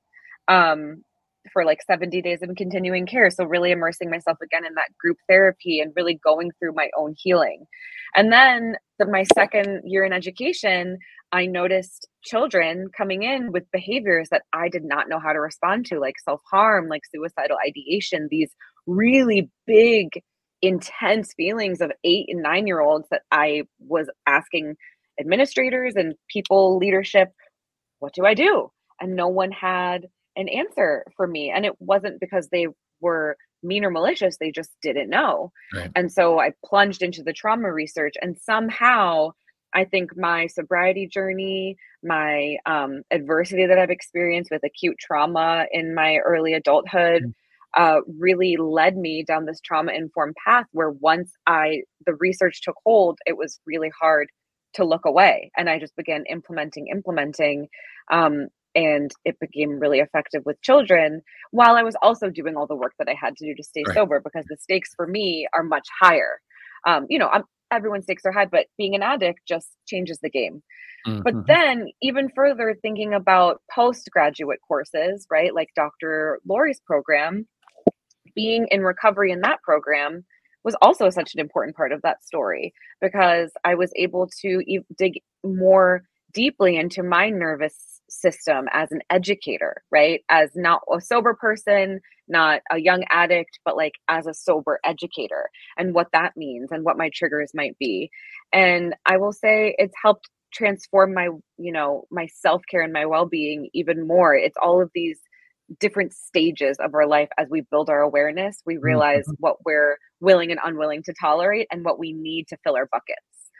um, for like seventy days of continuing care. So, really immersing myself again in that group therapy and really going through my own healing. And then, the, my second year in education, I noticed children coming in with behaviors that I did not know how to respond to, like self harm, like suicidal ideation, these really big, intense feelings of eight and nine year olds that I was asking administrators and people leadership, what do I do? And no one had an answer for me. And it wasn't because they were mean or malicious, they just didn't know. Right. And so I plunged into the trauma research, and somehow I think my sobriety journey, my um, adversity that I've experienced with acute trauma in my early adulthood, Mm. uh, really led me down this trauma informed path where once I, the research took hold, it was really hard to look away. And I just began implementing, implementing. Um, and it became really effective with children while I was also doing all the work that I had to do to stay Right. sober, because the stakes for me are much higher. Um, you know, I'm, everyone's stakes are high, but being an addict just changes the game. But Mhm. then, even further, thinking about postgraduate courses, right, like Doctor Lori's program, being in recovery in that program was also such an important part of that story, because I was able to e- dig more deeply into my nervous system as an educator, right? As not a sober person, not a young addict, but like as a sober educator, and what that means and what my triggers might be. And I will say it's helped transform my, you know, my self-care and my well-being even more. It's all of these different stages of our life. As we build our awareness, we realize Mhm, what we're willing and unwilling to tolerate and what we need to fill our buckets.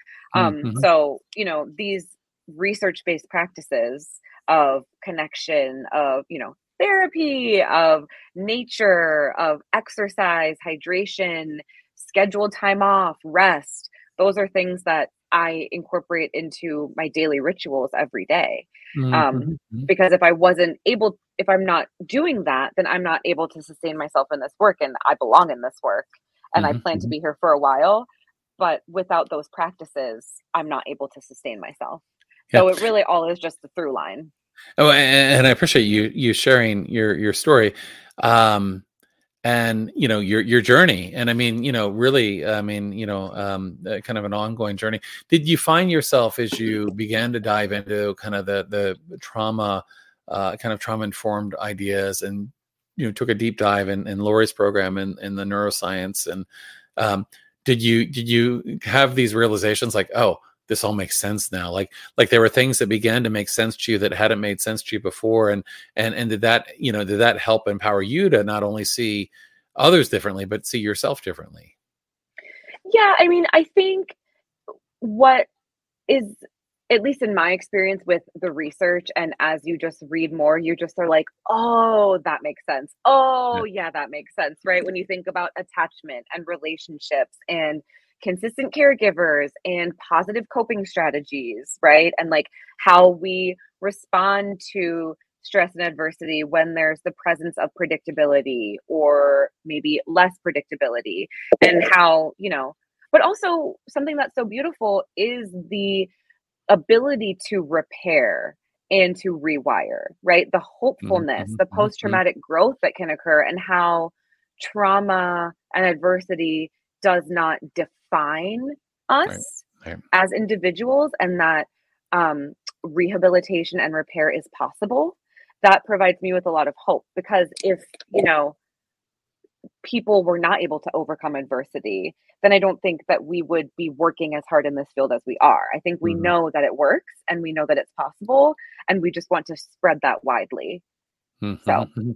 Um, mhm. so, you know, these research based practices of connection, of, you know, therapy, of nature, of exercise, hydration, scheduled time off, rest. Those are things that I incorporate into my daily rituals every day. Um, Mhm. because if I wasn't able, if I'm not doing that, then I'm not able to sustain myself in this work. And I belong in this work and I Mhm. plan to Mhm. be here for a while. But without those practices, I'm not able to sustain myself. Yeah. So it really all is just the through line. Oh, a- and I appreciate you you sharing your your story. Um, and you know your your journey, and I mean, you know, really, I mean, you know, um uh, kind of an ongoing journey. Did you find yourself, as you began to dive into kind of the the trauma, uh kind of trauma informed ideas, and you know took a deep dive in, in Lori's program in, in the neuroscience, and um did you did you have these realizations like, oh, this all makes sense now, like like there were things that began to make sense to you that hadn't made sense to you before, and and and did that, you know, did that help empower you to not only see others differently but see yourself differently? Yeah, I mean, I think what is, at least in my experience with the research, and as you just read more, you just are like, oh, that makes sense. Yeah. Oh, yeah, that makes sense, right? When you think about attachment and relationships and consistent caregivers and positive coping strategies, right? And like how we respond to stress and adversity when there's the presence of predictability or maybe less predictability, and how, you know, but also something that's so beautiful is the ability to repair and to rewire, right? The Mhm, hopefulness, mhm, the mhm, post mhm. traumatic growth that can occur, and how trauma and adversity does not define Right, us right. as individuals, and that um, rehabilitation and repair is possible. That provides me with a lot of hope, because if, you know, people were not able to overcome adversity, then I don't think that we would be working as hard in this field as we are. I think we Mhm, know that it works and we know that it's possible, and we just want to spread that widely. mhm, So, mhm.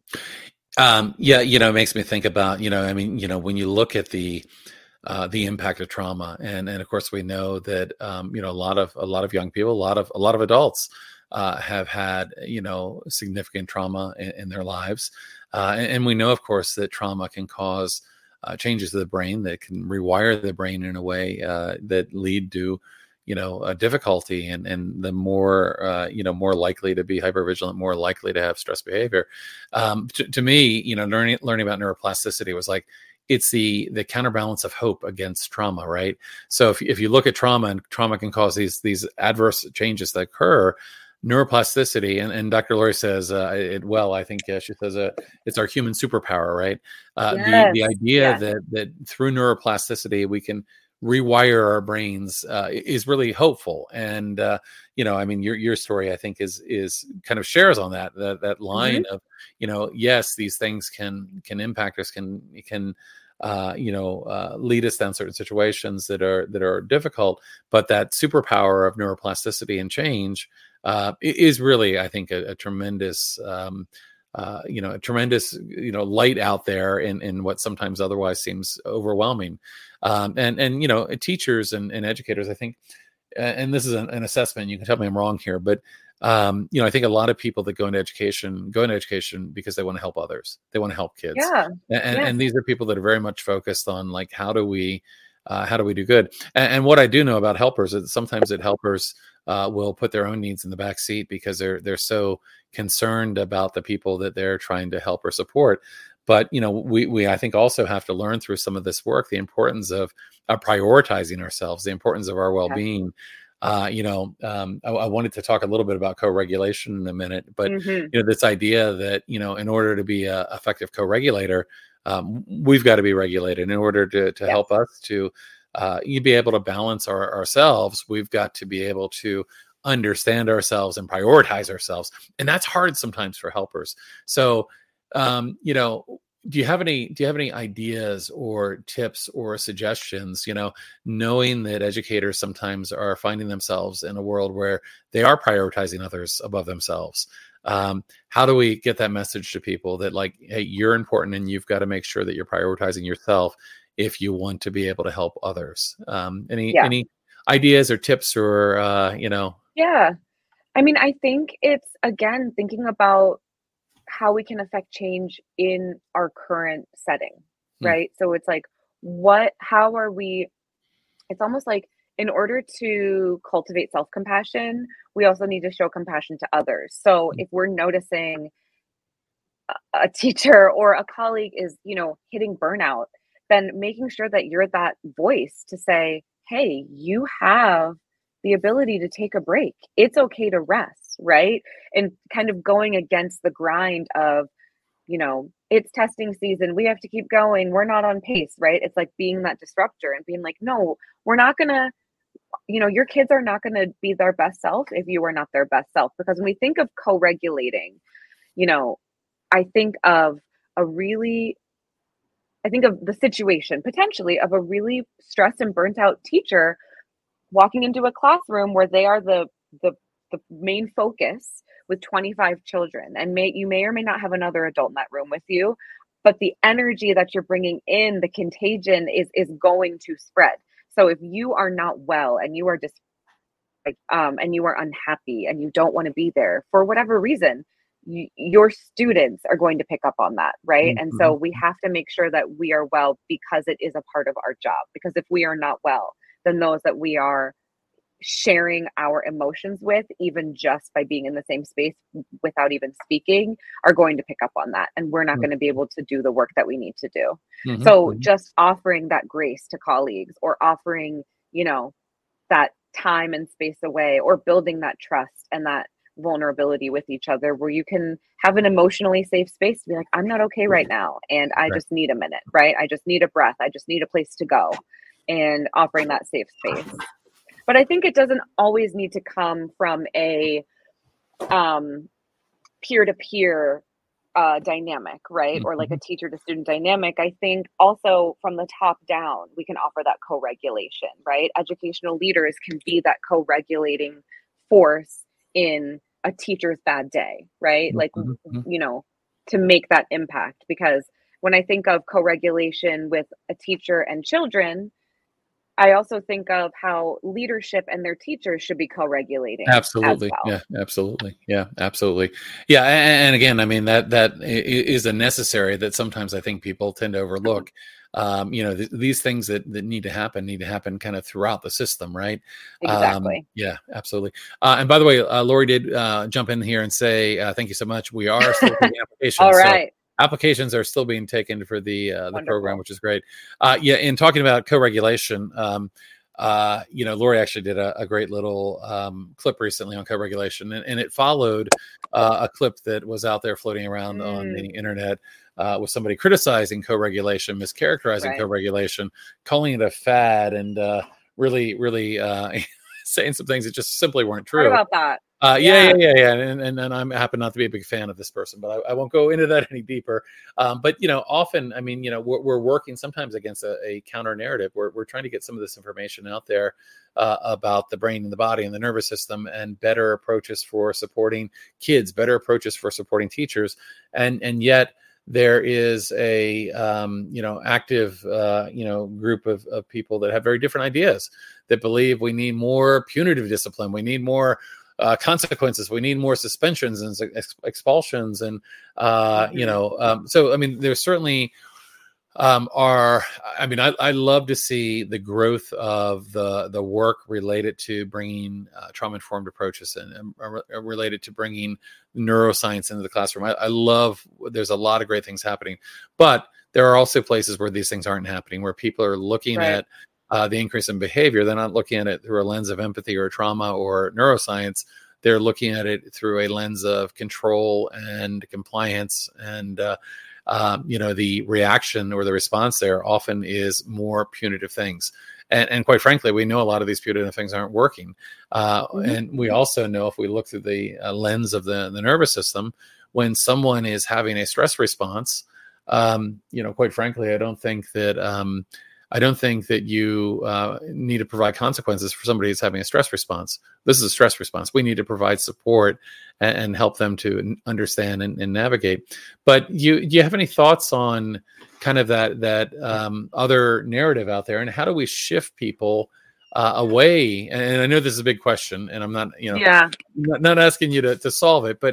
Um, yeah, you know, it makes me think about, you know, I mean, you know, when you look at the uh, the impact of trauma, and and of course we know that, um, you know, a lot of a lot of young people, a lot of a lot of adults uh, have had, you know, significant trauma in, in their lives, uh, and, and we know, of course, that trauma can cause uh, changes to the brain that can rewire the brain in a way uh, that lead to, you know, a difficulty, and and the more uh, you know, more likely to be hypervigilant, more likely to have stress behavior. Um, to, to me, you know, learning learning about neuroplasticity was like, it's the the counterbalance of hope against trauma, right? So if if you look at trauma, and trauma can cause these these adverse changes that occur, neuroplasticity, and, and Doctor Lori says uh, it well, I think uh, she says uh, it's our human superpower, right? Uh, the yes, the idea yes. that that through neuroplasticity we can rewire our brains uh, is really hopeful. And uh, you know, I mean, your your story, I think, is is kind of shares on that that that Hmm. line of, you know, yes, these things can can impact us, can can uh, you know, uh, lead us down certain situations that are that are difficult, but that superpower of neuroplasticity and change uh, i- is really, I think, a, a tremendous. Um, uh, you know, a tremendous, you know, light out there in, in what sometimes otherwise seems overwhelming. Um, and, and, you know, teachers and, and educators, I think, uh, and this is an, an assessment, you can tell me I'm wrong here, but um, you know, I think a lot of people that go into education go into education because they want to help others. They want to help kids, Yeah, and, and, yes. and these are people that are very much focused on like, how do we, uh, how do we do good? And, and what I do know about helpers is sometimes that helpers uh, will put their own needs in the back seat because they're they're so concerned about the people that they're trying to help or support. But you know, we we I think also have to learn through some of this work the importance of uh, prioritizing ourselves, the importance of our Yes. well-being. Uh, you know, um, I, I wanted to talk a little bit about co-regulation in a minute, but Hmm. you know, this idea that, you know, in order to be a effective co-regulator, um, we've got to be regulated. In order to to Yes. help us to uh, you be able to balance our, ourselves, we've got to be able to understand ourselves and prioritize ourselves, and that's hard sometimes for helpers. So, um, you know, do you have any do you have any ideas or tips or suggestions, you know, knowing that educators sometimes are finding themselves in a world where they are prioritizing others above themselves? Um, how do we get that message to people that, like, hey, you're important and you've got to make sure that you're prioritizing yourself if you want to be able to help others? Um, any Yeah. any ideas or tips, or uh, you know? Yeah. I mean, I think it's, again, thinking about how we can affect change in our current setting, Hmm. right? So it's like, what, how are we, it's almost like in order to cultivate self-compassion, we also need to show compassion to others. So if we're noticing a, a teacher or a colleague is, you know, hitting burnout, then making sure that you're that voice to say, hey, you have the ability to take a break. It's okay to rest, right? And kind of going against the grind of, you know, it's testing season. We have to keep going. We're not on pace, right? It's like being that disruptor and being like, no, we're not going to, you know, your kids are not going to be their best self if you are not their best self. Because when we think of co-regulating, you know, I think of a really, I think of the situation potentially of a really stressed and burnt out teacher walking into a classroom where they are the the the main focus with twenty-five children, and may you may or may not have another adult in that room with you, but the energy that you're bringing in, the contagion is is going to spread. So if you are not well and you are just like um and you are unhappy and you don't want to be there for whatever reason, you, your students are going to pick up on that, right? Mm-hmm. And so we have to make sure that we are well because it is a part of our job. Because if we are not well, then those that we are sharing our emotions with, even just by being in the same space without even speaking, are going to pick up on that. And we're not Mm-hmm. going to be able to do the work that we need to do. Mm-hmm. So Mm-hmm. just offering that grace to colleagues, or offering, you know, that time and space away, or building that trust and that vulnerability with each other where you can have an emotionally safe space to be like, I'm not okay right now. And I Right. just need a minute, right? I just need a breath. I just need a place to go, and offering that safe space. But I think it doesn't always need to come from a um, peer-to-peer uh, dynamic, right? Or like a teacher to student dynamic. I think also from the top down, we can offer that co-regulation, right? Educational leaders can be that co-regulating force in a teacher's bad day, right? Like, Mm-hmm. you know, to make that impact. Because when I think of co-regulation with a teacher and children, I also think of how leadership and their teachers should be co-regulating Absolutely. as well. Yeah, absolutely. Yeah, absolutely. Yeah. And, and again, I mean, that, that is a necessary that sometimes I think people tend to overlook. Um, you know, th- these things that, that need to happen need to happen kind of throughout the system, right? Exactly. Um, yeah, absolutely. Uh, and by the way, uh, Lori did uh, jump in here and say, uh, thank you so much. We are still taking applications. All right. So applications are still being taken for the uh, the Wonderful. program, which is great. Uh, yeah, in talking about co-regulation, um, uh, you know, Lori actually did a, a great little um, clip recently on co-regulation, and, and it followed uh, a clip that was out there floating around Mm. on the internet uh, with somebody criticizing co-regulation, mischaracterizing Right. co-regulation, calling it a fad, and uh, really, really uh, saying some things that just simply weren't What true. about that? Uh, yeah, Yeah. yeah, yeah, yeah, and and, and I'm happen not to be a big fan of this person, but I, I won't go into that any deeper. Um, but you know, often, I mean, you know, we're, we're working sometimes against a, a counter narrative. We're we're trying to get some of this information out there uh, about the brain and the body and the nervous system, and better approaches for supporting kids, better approaches for supporting teachers, and and yet there is a um, you know active uh, you know group of, of people that have very different ideas, that believe we need more punitive discipline, we need more Uh, consequences, we need more suspensions and ex- expulsions, and uh, Mhm. you know, um, so I mean, there's certainly um, are. I mean, I, I love to see the growth of the the work related to bringing uh, trauma informed approaches and, and uh, related to bringing neuroscience into the classroom. I, I love. There's a lot of great things happening, but there are also places where these things aren't happening, where people are looking Right. at Uh, the increase in behavior. They're not looking at it through a lens of empathy or trauma or neuroscience. They're looking at it through a lens of control and compliance. And, uh, um, you know, the reaction or the response there often is more punitive things. And, and quite frankly, we know a lot of these punitive things aren't working. Uh, Mhm. And we also know, if we look through the uh, lens of the, the nervous system, when someone is having a stress response, um, you know, quite frankly, I don't think that, um, I don't think that you uh, need to provide consequences for somebody who's having a stress response. This is a stress response. We need to provide support and, and help them to n- understand and, and navigate. But you, do you have any thoughts on kind of that that um, other narrative out there, and how do we shift people uh, away? And I know this is a big question, and I'm not, you know, Yeah. not, not asking you to, to solve it, but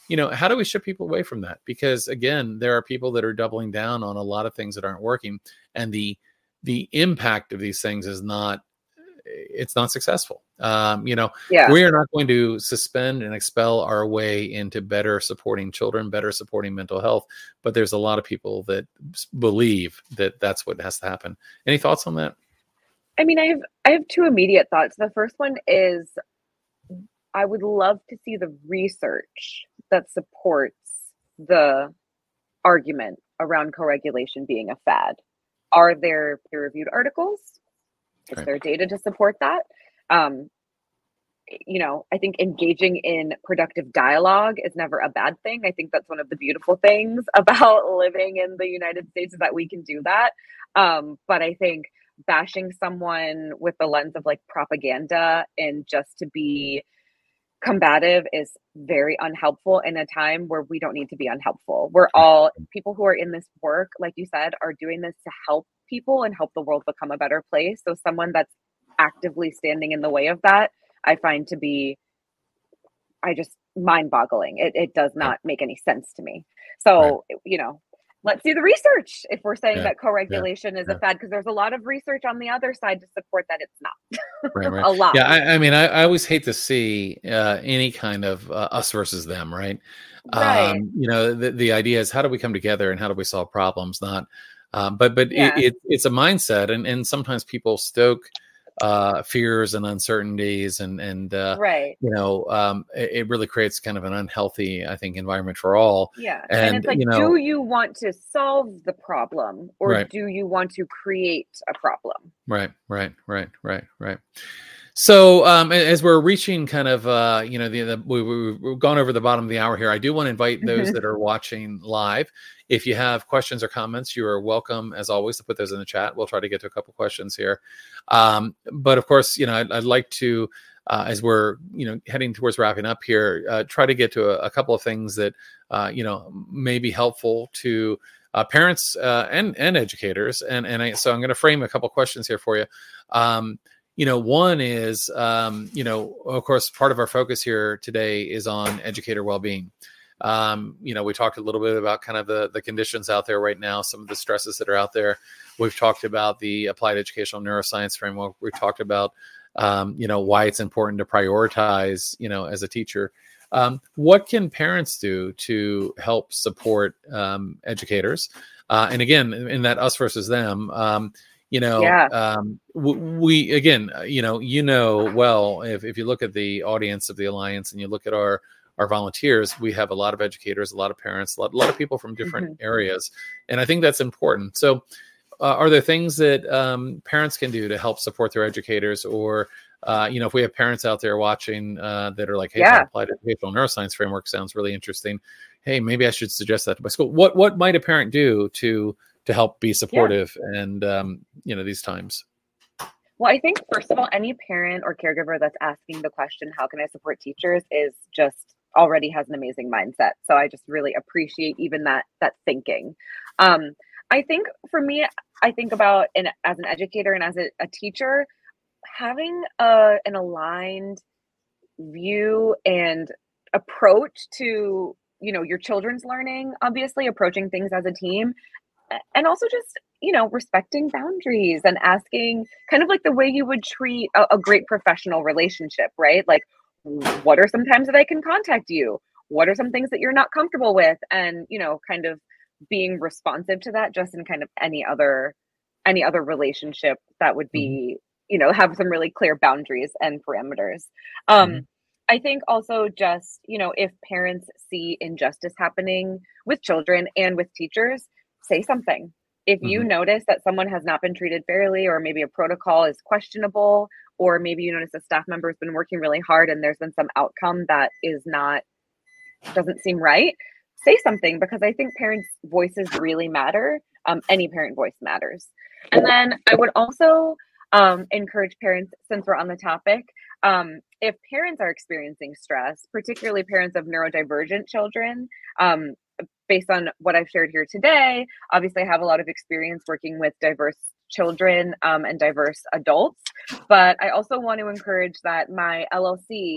you know, how do we shift people away from that? Because again, there are people that are doubling down on a lot of things that aren't working, and the the impact of these things is not, it's not successful. Um, you know, Yeah. we are not going to suspend and expel our way into better supporting children, better supporting mental health. But there's a lot of people that believe that that's what has to happen. Any thoughts on that? I mean, I have I have two immediate thoughts. The first one is I would love to see the research that supports the argument around co-regulation being a fad. Are there peer-reviewed articles? Is Right. there data to support that? Um, you know, I think engaging in productive dialogue is never a bad thing. I think that's one of the beautiful things about living in the United States is that we can do that. Um, but I think bashing someone with the lens of like propaganda and just to be combative is very unhelpful in a time where we don't need to be unhelpful. We're all people who are in this work, like you said, are doing this to help people and help the world become a better place. So someone that's actively standing in the way of that, I find to be, I just mind boggling. It, it does not make any sense to me. So, right. you know, let's do the research if we're saying yeah. that co-regulation yeah. is yeah. a fad, because there's a lot of research on the other side to support that it's not. Right, right. a lot. Yeah, I, I mean, I, I always hate to see uh, any kind of uh, us versus them, right? Right. Um, you know, the, the idea is how do we come together and how do we solve problems? Not, um, but but yeah. it, it, it's a mindset, and and sometimes people stoke uh fears and uncertainties and and uh right you know um it, it really creates kind of an unhealthy, I think, environment for all. Yeah. And, and it's like, you know, do you want to solve the problem or right. do you want to create a problem? Right, right, right, right, right. So um, as we're reaching kind of, uh, you know, the, the we, we, we've gone over the bottom of the hour here. I do want to invite those that are watching live. If you have questions or comments, you are welcome, as always, to put those in the chat. We'll try to get to a couple questions here. Um, but of course, you know, I'd, I'd like to, uh, as we're, you know, heading towards wrapping up here, uh, try to get to a, a couple of things that, uh, you know, may be helpful to uh, parents uh, and and educators. And and I, so I'm going to frame a couple questions here for you. Um, You know, one is, um, you know, of course, part of our focus here today is on educator well-being. Um, you know, we talked a little bit about kind of the, the conditions out there right now, some of the stresses that are out there. We've talked about the applied educational neuroscience framework. We've talked about, um, you know, why it's important to prioritize, you know, as a teacher. Um, what can parents do to help support um, educators? Uh, and again, in that us versus them, um, You know, yeah. um, we, again, you know, you know, well, if, if you look at the audience of the Alliance and you look at our, our volunteers, we have a lot of educators, a lot of parents, a lot, a lot of people from different mm-hmm. areas. And I think that's important. So uh, are there things that um, parents can do to help support their educators? Or, uh, you know, if we have parents out there watching uh, that are like, hey, yeah. the applied educational neuroscience framework sounds really interesting. Hey, maybe I should suggest that to my school. What, what might a parent do to to help be supportive yeah. and, um, you know, these times? Well, I think, first of all, any parent or caregiver that's asking the question, how can I support teachers, is just already has an amazing mindset. So I just really appreciate even that, that thinking. Um, I think for me, I think about, and as an educator and as a, a teacher, having a, an aligned view and approach to, you know, your children's learning, obviously approaching things as a team. And also just, you know, respecting boundaries and asking kind of like the way you would treat a, a great professional relationship, right? Like, what are some times that I can contact you? What are some things that you're not comfortable with? And, you know, kind of being responsive to that just in kind of any other, any other relationship that would be, mm-hmm. you know, have some really clear boundaries and parameters. Um, mm-hmm. I think also just, you know, if parents see injustice happening with children and with teachers, say something. If you mm-hmm. notice that someone has not been treated fairly, or maybe a protocol is questionable, or maybe you notice a staff member has been working really hard and there's been some outcome that is not, doesn't seem right, say something, because I think parents' voices really matter. Um, any parent voice matters. And then I would also um, encourage parents, since we're on the topic, um, if parents are experiencing stress, particularly parents of neurodivergent children, um, based on what I've shared here today, obviously I have a lot of experience working with diverse children um, and diverse adults, but I also want to encourage that my L L C,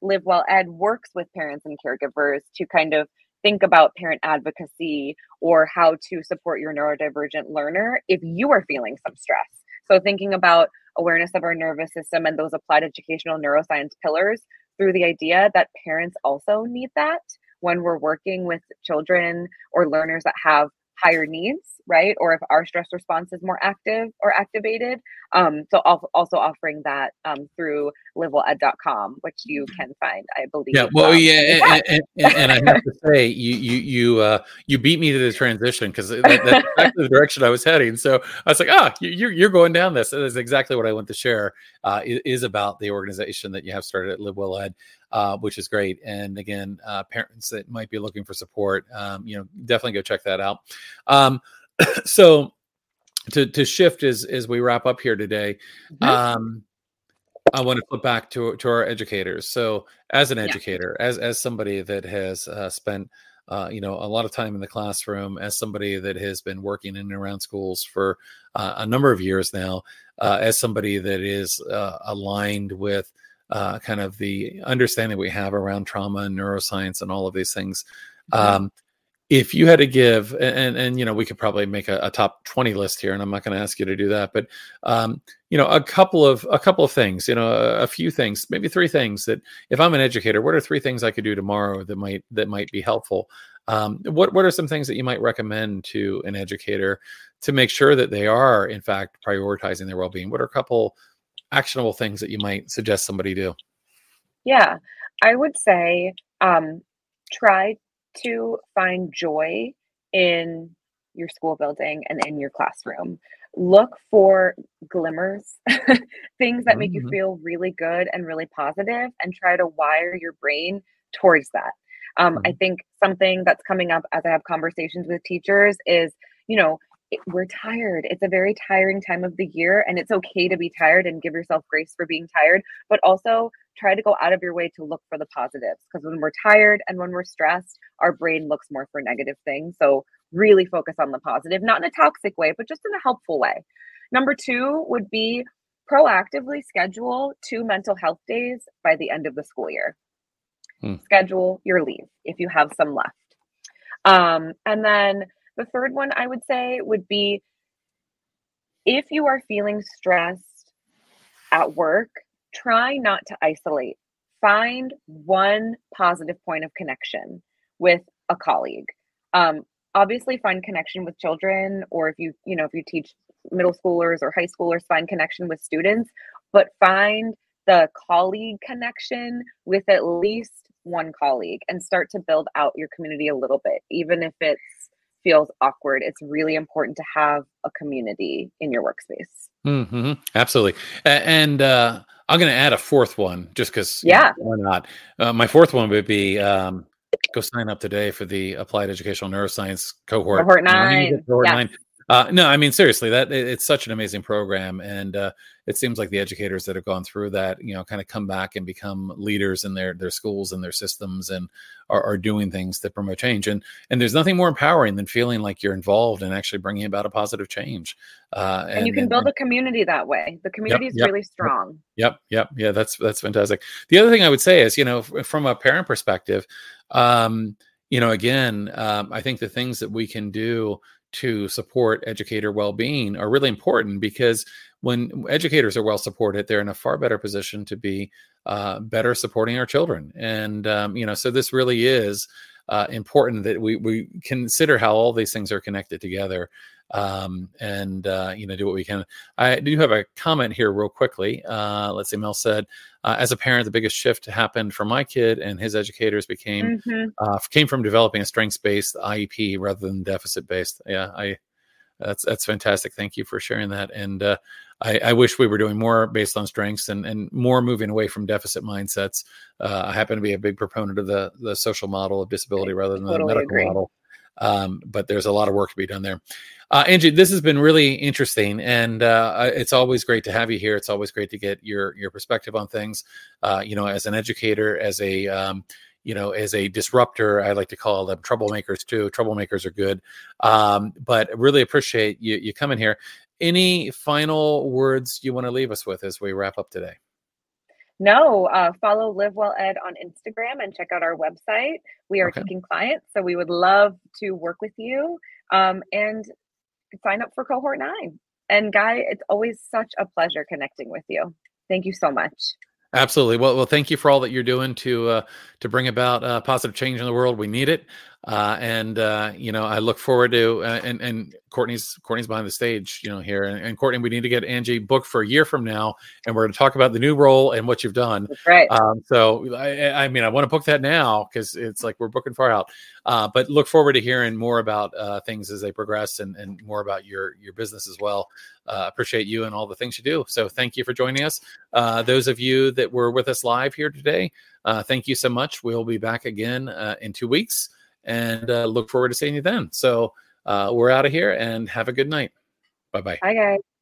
Live Well Ed works with parents and caregivers to kind of think about parent advocacy or how to support your neurodivergent learner if you are feeling some stress. So thinking about awareness of our nervous system and those applied educational neuroscience pillars through the idea that parents also need that when we're working with children or learners that have higher needs, right? Or if our stress response is more active or activated. Um, so also offering that um, through live well ed dot com, which you can find, I believe. Yeah, well, um, yeah, and, and, and I have to say, you you you uh, you beat me to the transition because that, that's exactly the direction I was heading. So I was like, ah, you, you're you're going down this. That is exactly what I want to share. Uh, it is about the organization that you have started at Live Well Ed, uh, which is great. And again, uh, parents that might be looking for support, um, you know, definitely go check that out. Um, so to to shift as as we wrap up here today. Mm-hmm. Um, I want to flip back to to our educators. So, as an educator, yeah. as as somebody that has uh, spent, uh, you know, a lot of time in the classroom, as somebody that has been working in and around schools for uh, a number of years now, uh, as somebody that is uh, aligned with uh, kind of the understanding we have around trauma and neuroscience and all of these things. Mm-hmm. Um, If you had to give, and and you know, we could probably make a, a top twenty list here, and I'm not going to ask you to do that, but um, you know, a couple of a couple of things, you know, a, a few things, maybe three things that if I'm an educator, what are three things I could do tomorrow that might that might be helpful? Um, what what are some things that you might recommend to an educator to make sure that they are, in fact, prioritizing their well-being? What are a couple actionable things that you might suggest somebody do? Yeah, I would say um, try to find joy in your school building and in your classroom. Look for glimmers, things that make Mm-hmm. you feel really good and really positive, and try to wire your brain towards that. Um, Mm-hmm. I think something that's coming up as I have conversations with teachers is, you know, it, we're tired. It's a very tiring time of the year, and it's okay to be tired and give yourself grace for being tired, but also try to go out of your way to look for the positives, because when we're tired and when we're stressed, our brain looks more for negative things. So really focus on the positive, not in a toxic way, but just in a helpful way. Number two would be proactively schedule two mental health days by the end of the school year. Hmm. Schedule your leave if you have some left. Um, and then the third one I would say would be, if you are feeling stressed at work, try not to isolate. Find one positive point of connection with a colleague. Um, obviously, find connection with children, or if you, you know, if you teach middle schoolers or high schoolers, find connection with students, but find the colleague connection with at least one colleague and start to build out your community a little bit, even if it feels awkward. It's really important to have a community in your workspace. Mm-hmm. Absolutely. And uh, I'm going to add a fourth one just because, yeah, know, why not? Uh, my fourth one would be um, go sign up today for the Applied Educational Neuroscience cohort. Cohort nine. Cohort yes. nine. Uh, no, I mean, seriously, that it, it's such an amazing program. And uh, it seems like the educators that have gone through that, you know, kind of come back and become leaders in their, their schools and their systems, and are, are doing things that promote change. And, and there's nothing more empowering than feeling like you're involved and actually bringing about a positive change. Uh, and, and you can and, build and, a community that way. The community yep, is yep, really strong. Yep. Yep. Yeah. That's, that's fantastic. The other thing I would say is, you know, from a parent perspective, um, you know, again, um, I think the things that we can do to support educator well-being are really important, because when educators are well supported, they're in a far better position to be uh, better supporting our children. And, um, you know, so this really is uh, important that we, we consider how all these things are connected together, um, and, uh, you know, do what we can. I do have a comment here real quickly. Uh, let's see, Mel said, uh, as a parent, the biggest shift happened for my kid and his educators became, mm-hmm. uh, came from developing a strengths-based I E P rather than deficit-based. Yeah, I, that's, that's fantastic. Thank you for sharing that. And uh, I, I wish we were doing more based on strengths and, and more moving away from deficit mindsets. Uh, I happen to be a big proponent of the, the social model of disability rather than totally the medical agree. model. Um, but there's a lot of work to be done there. Uh, Angie, this has been really interesting, and uh, it's always great to have you here. It's always great to get your your perspective on things. Uh, you know, as an educator, as a um, you know, as a disruptor, I like to call them troublemakers too. Troublemakers are good, um, but really appreciate you you coming here. Any final words you want to leave us with as we wrap up today? No, uh, follow Live Well Ed on Instagram and check out our website. We are Okay. taking clients, so we would love to work with you, um, and sign up for cohort nine. And Guy, it's always such a pleasure connecting with you. Thank you so much. Absolutely. Well, well, thank you for all that you're doing to uh, to bring about uh, positive change in the world. We need it, uh, and uh, you know, I look forward to uh, and and Courtney's Courtney's behind the stage, you know, here. And, and Courtney, we need to get Angie booked for a year from now, and we're going to talk about the new role and what you've done. That's right. Um, so, I, I mean, I want to book that now because it's like we're booking far out. Uh, but look forward to hearing more about uh, things as they progress, and and more about your your business as well. Uh, appreciate you and all the things you do. So thank you for joining us. Uh, those of you that were with us live here today, uh, thank you so much. We'll be back again uh, in two weeks and uh, look forward to seeing you then. So uh, we're out of here and have a good night. Bye-bye. Bye, guys.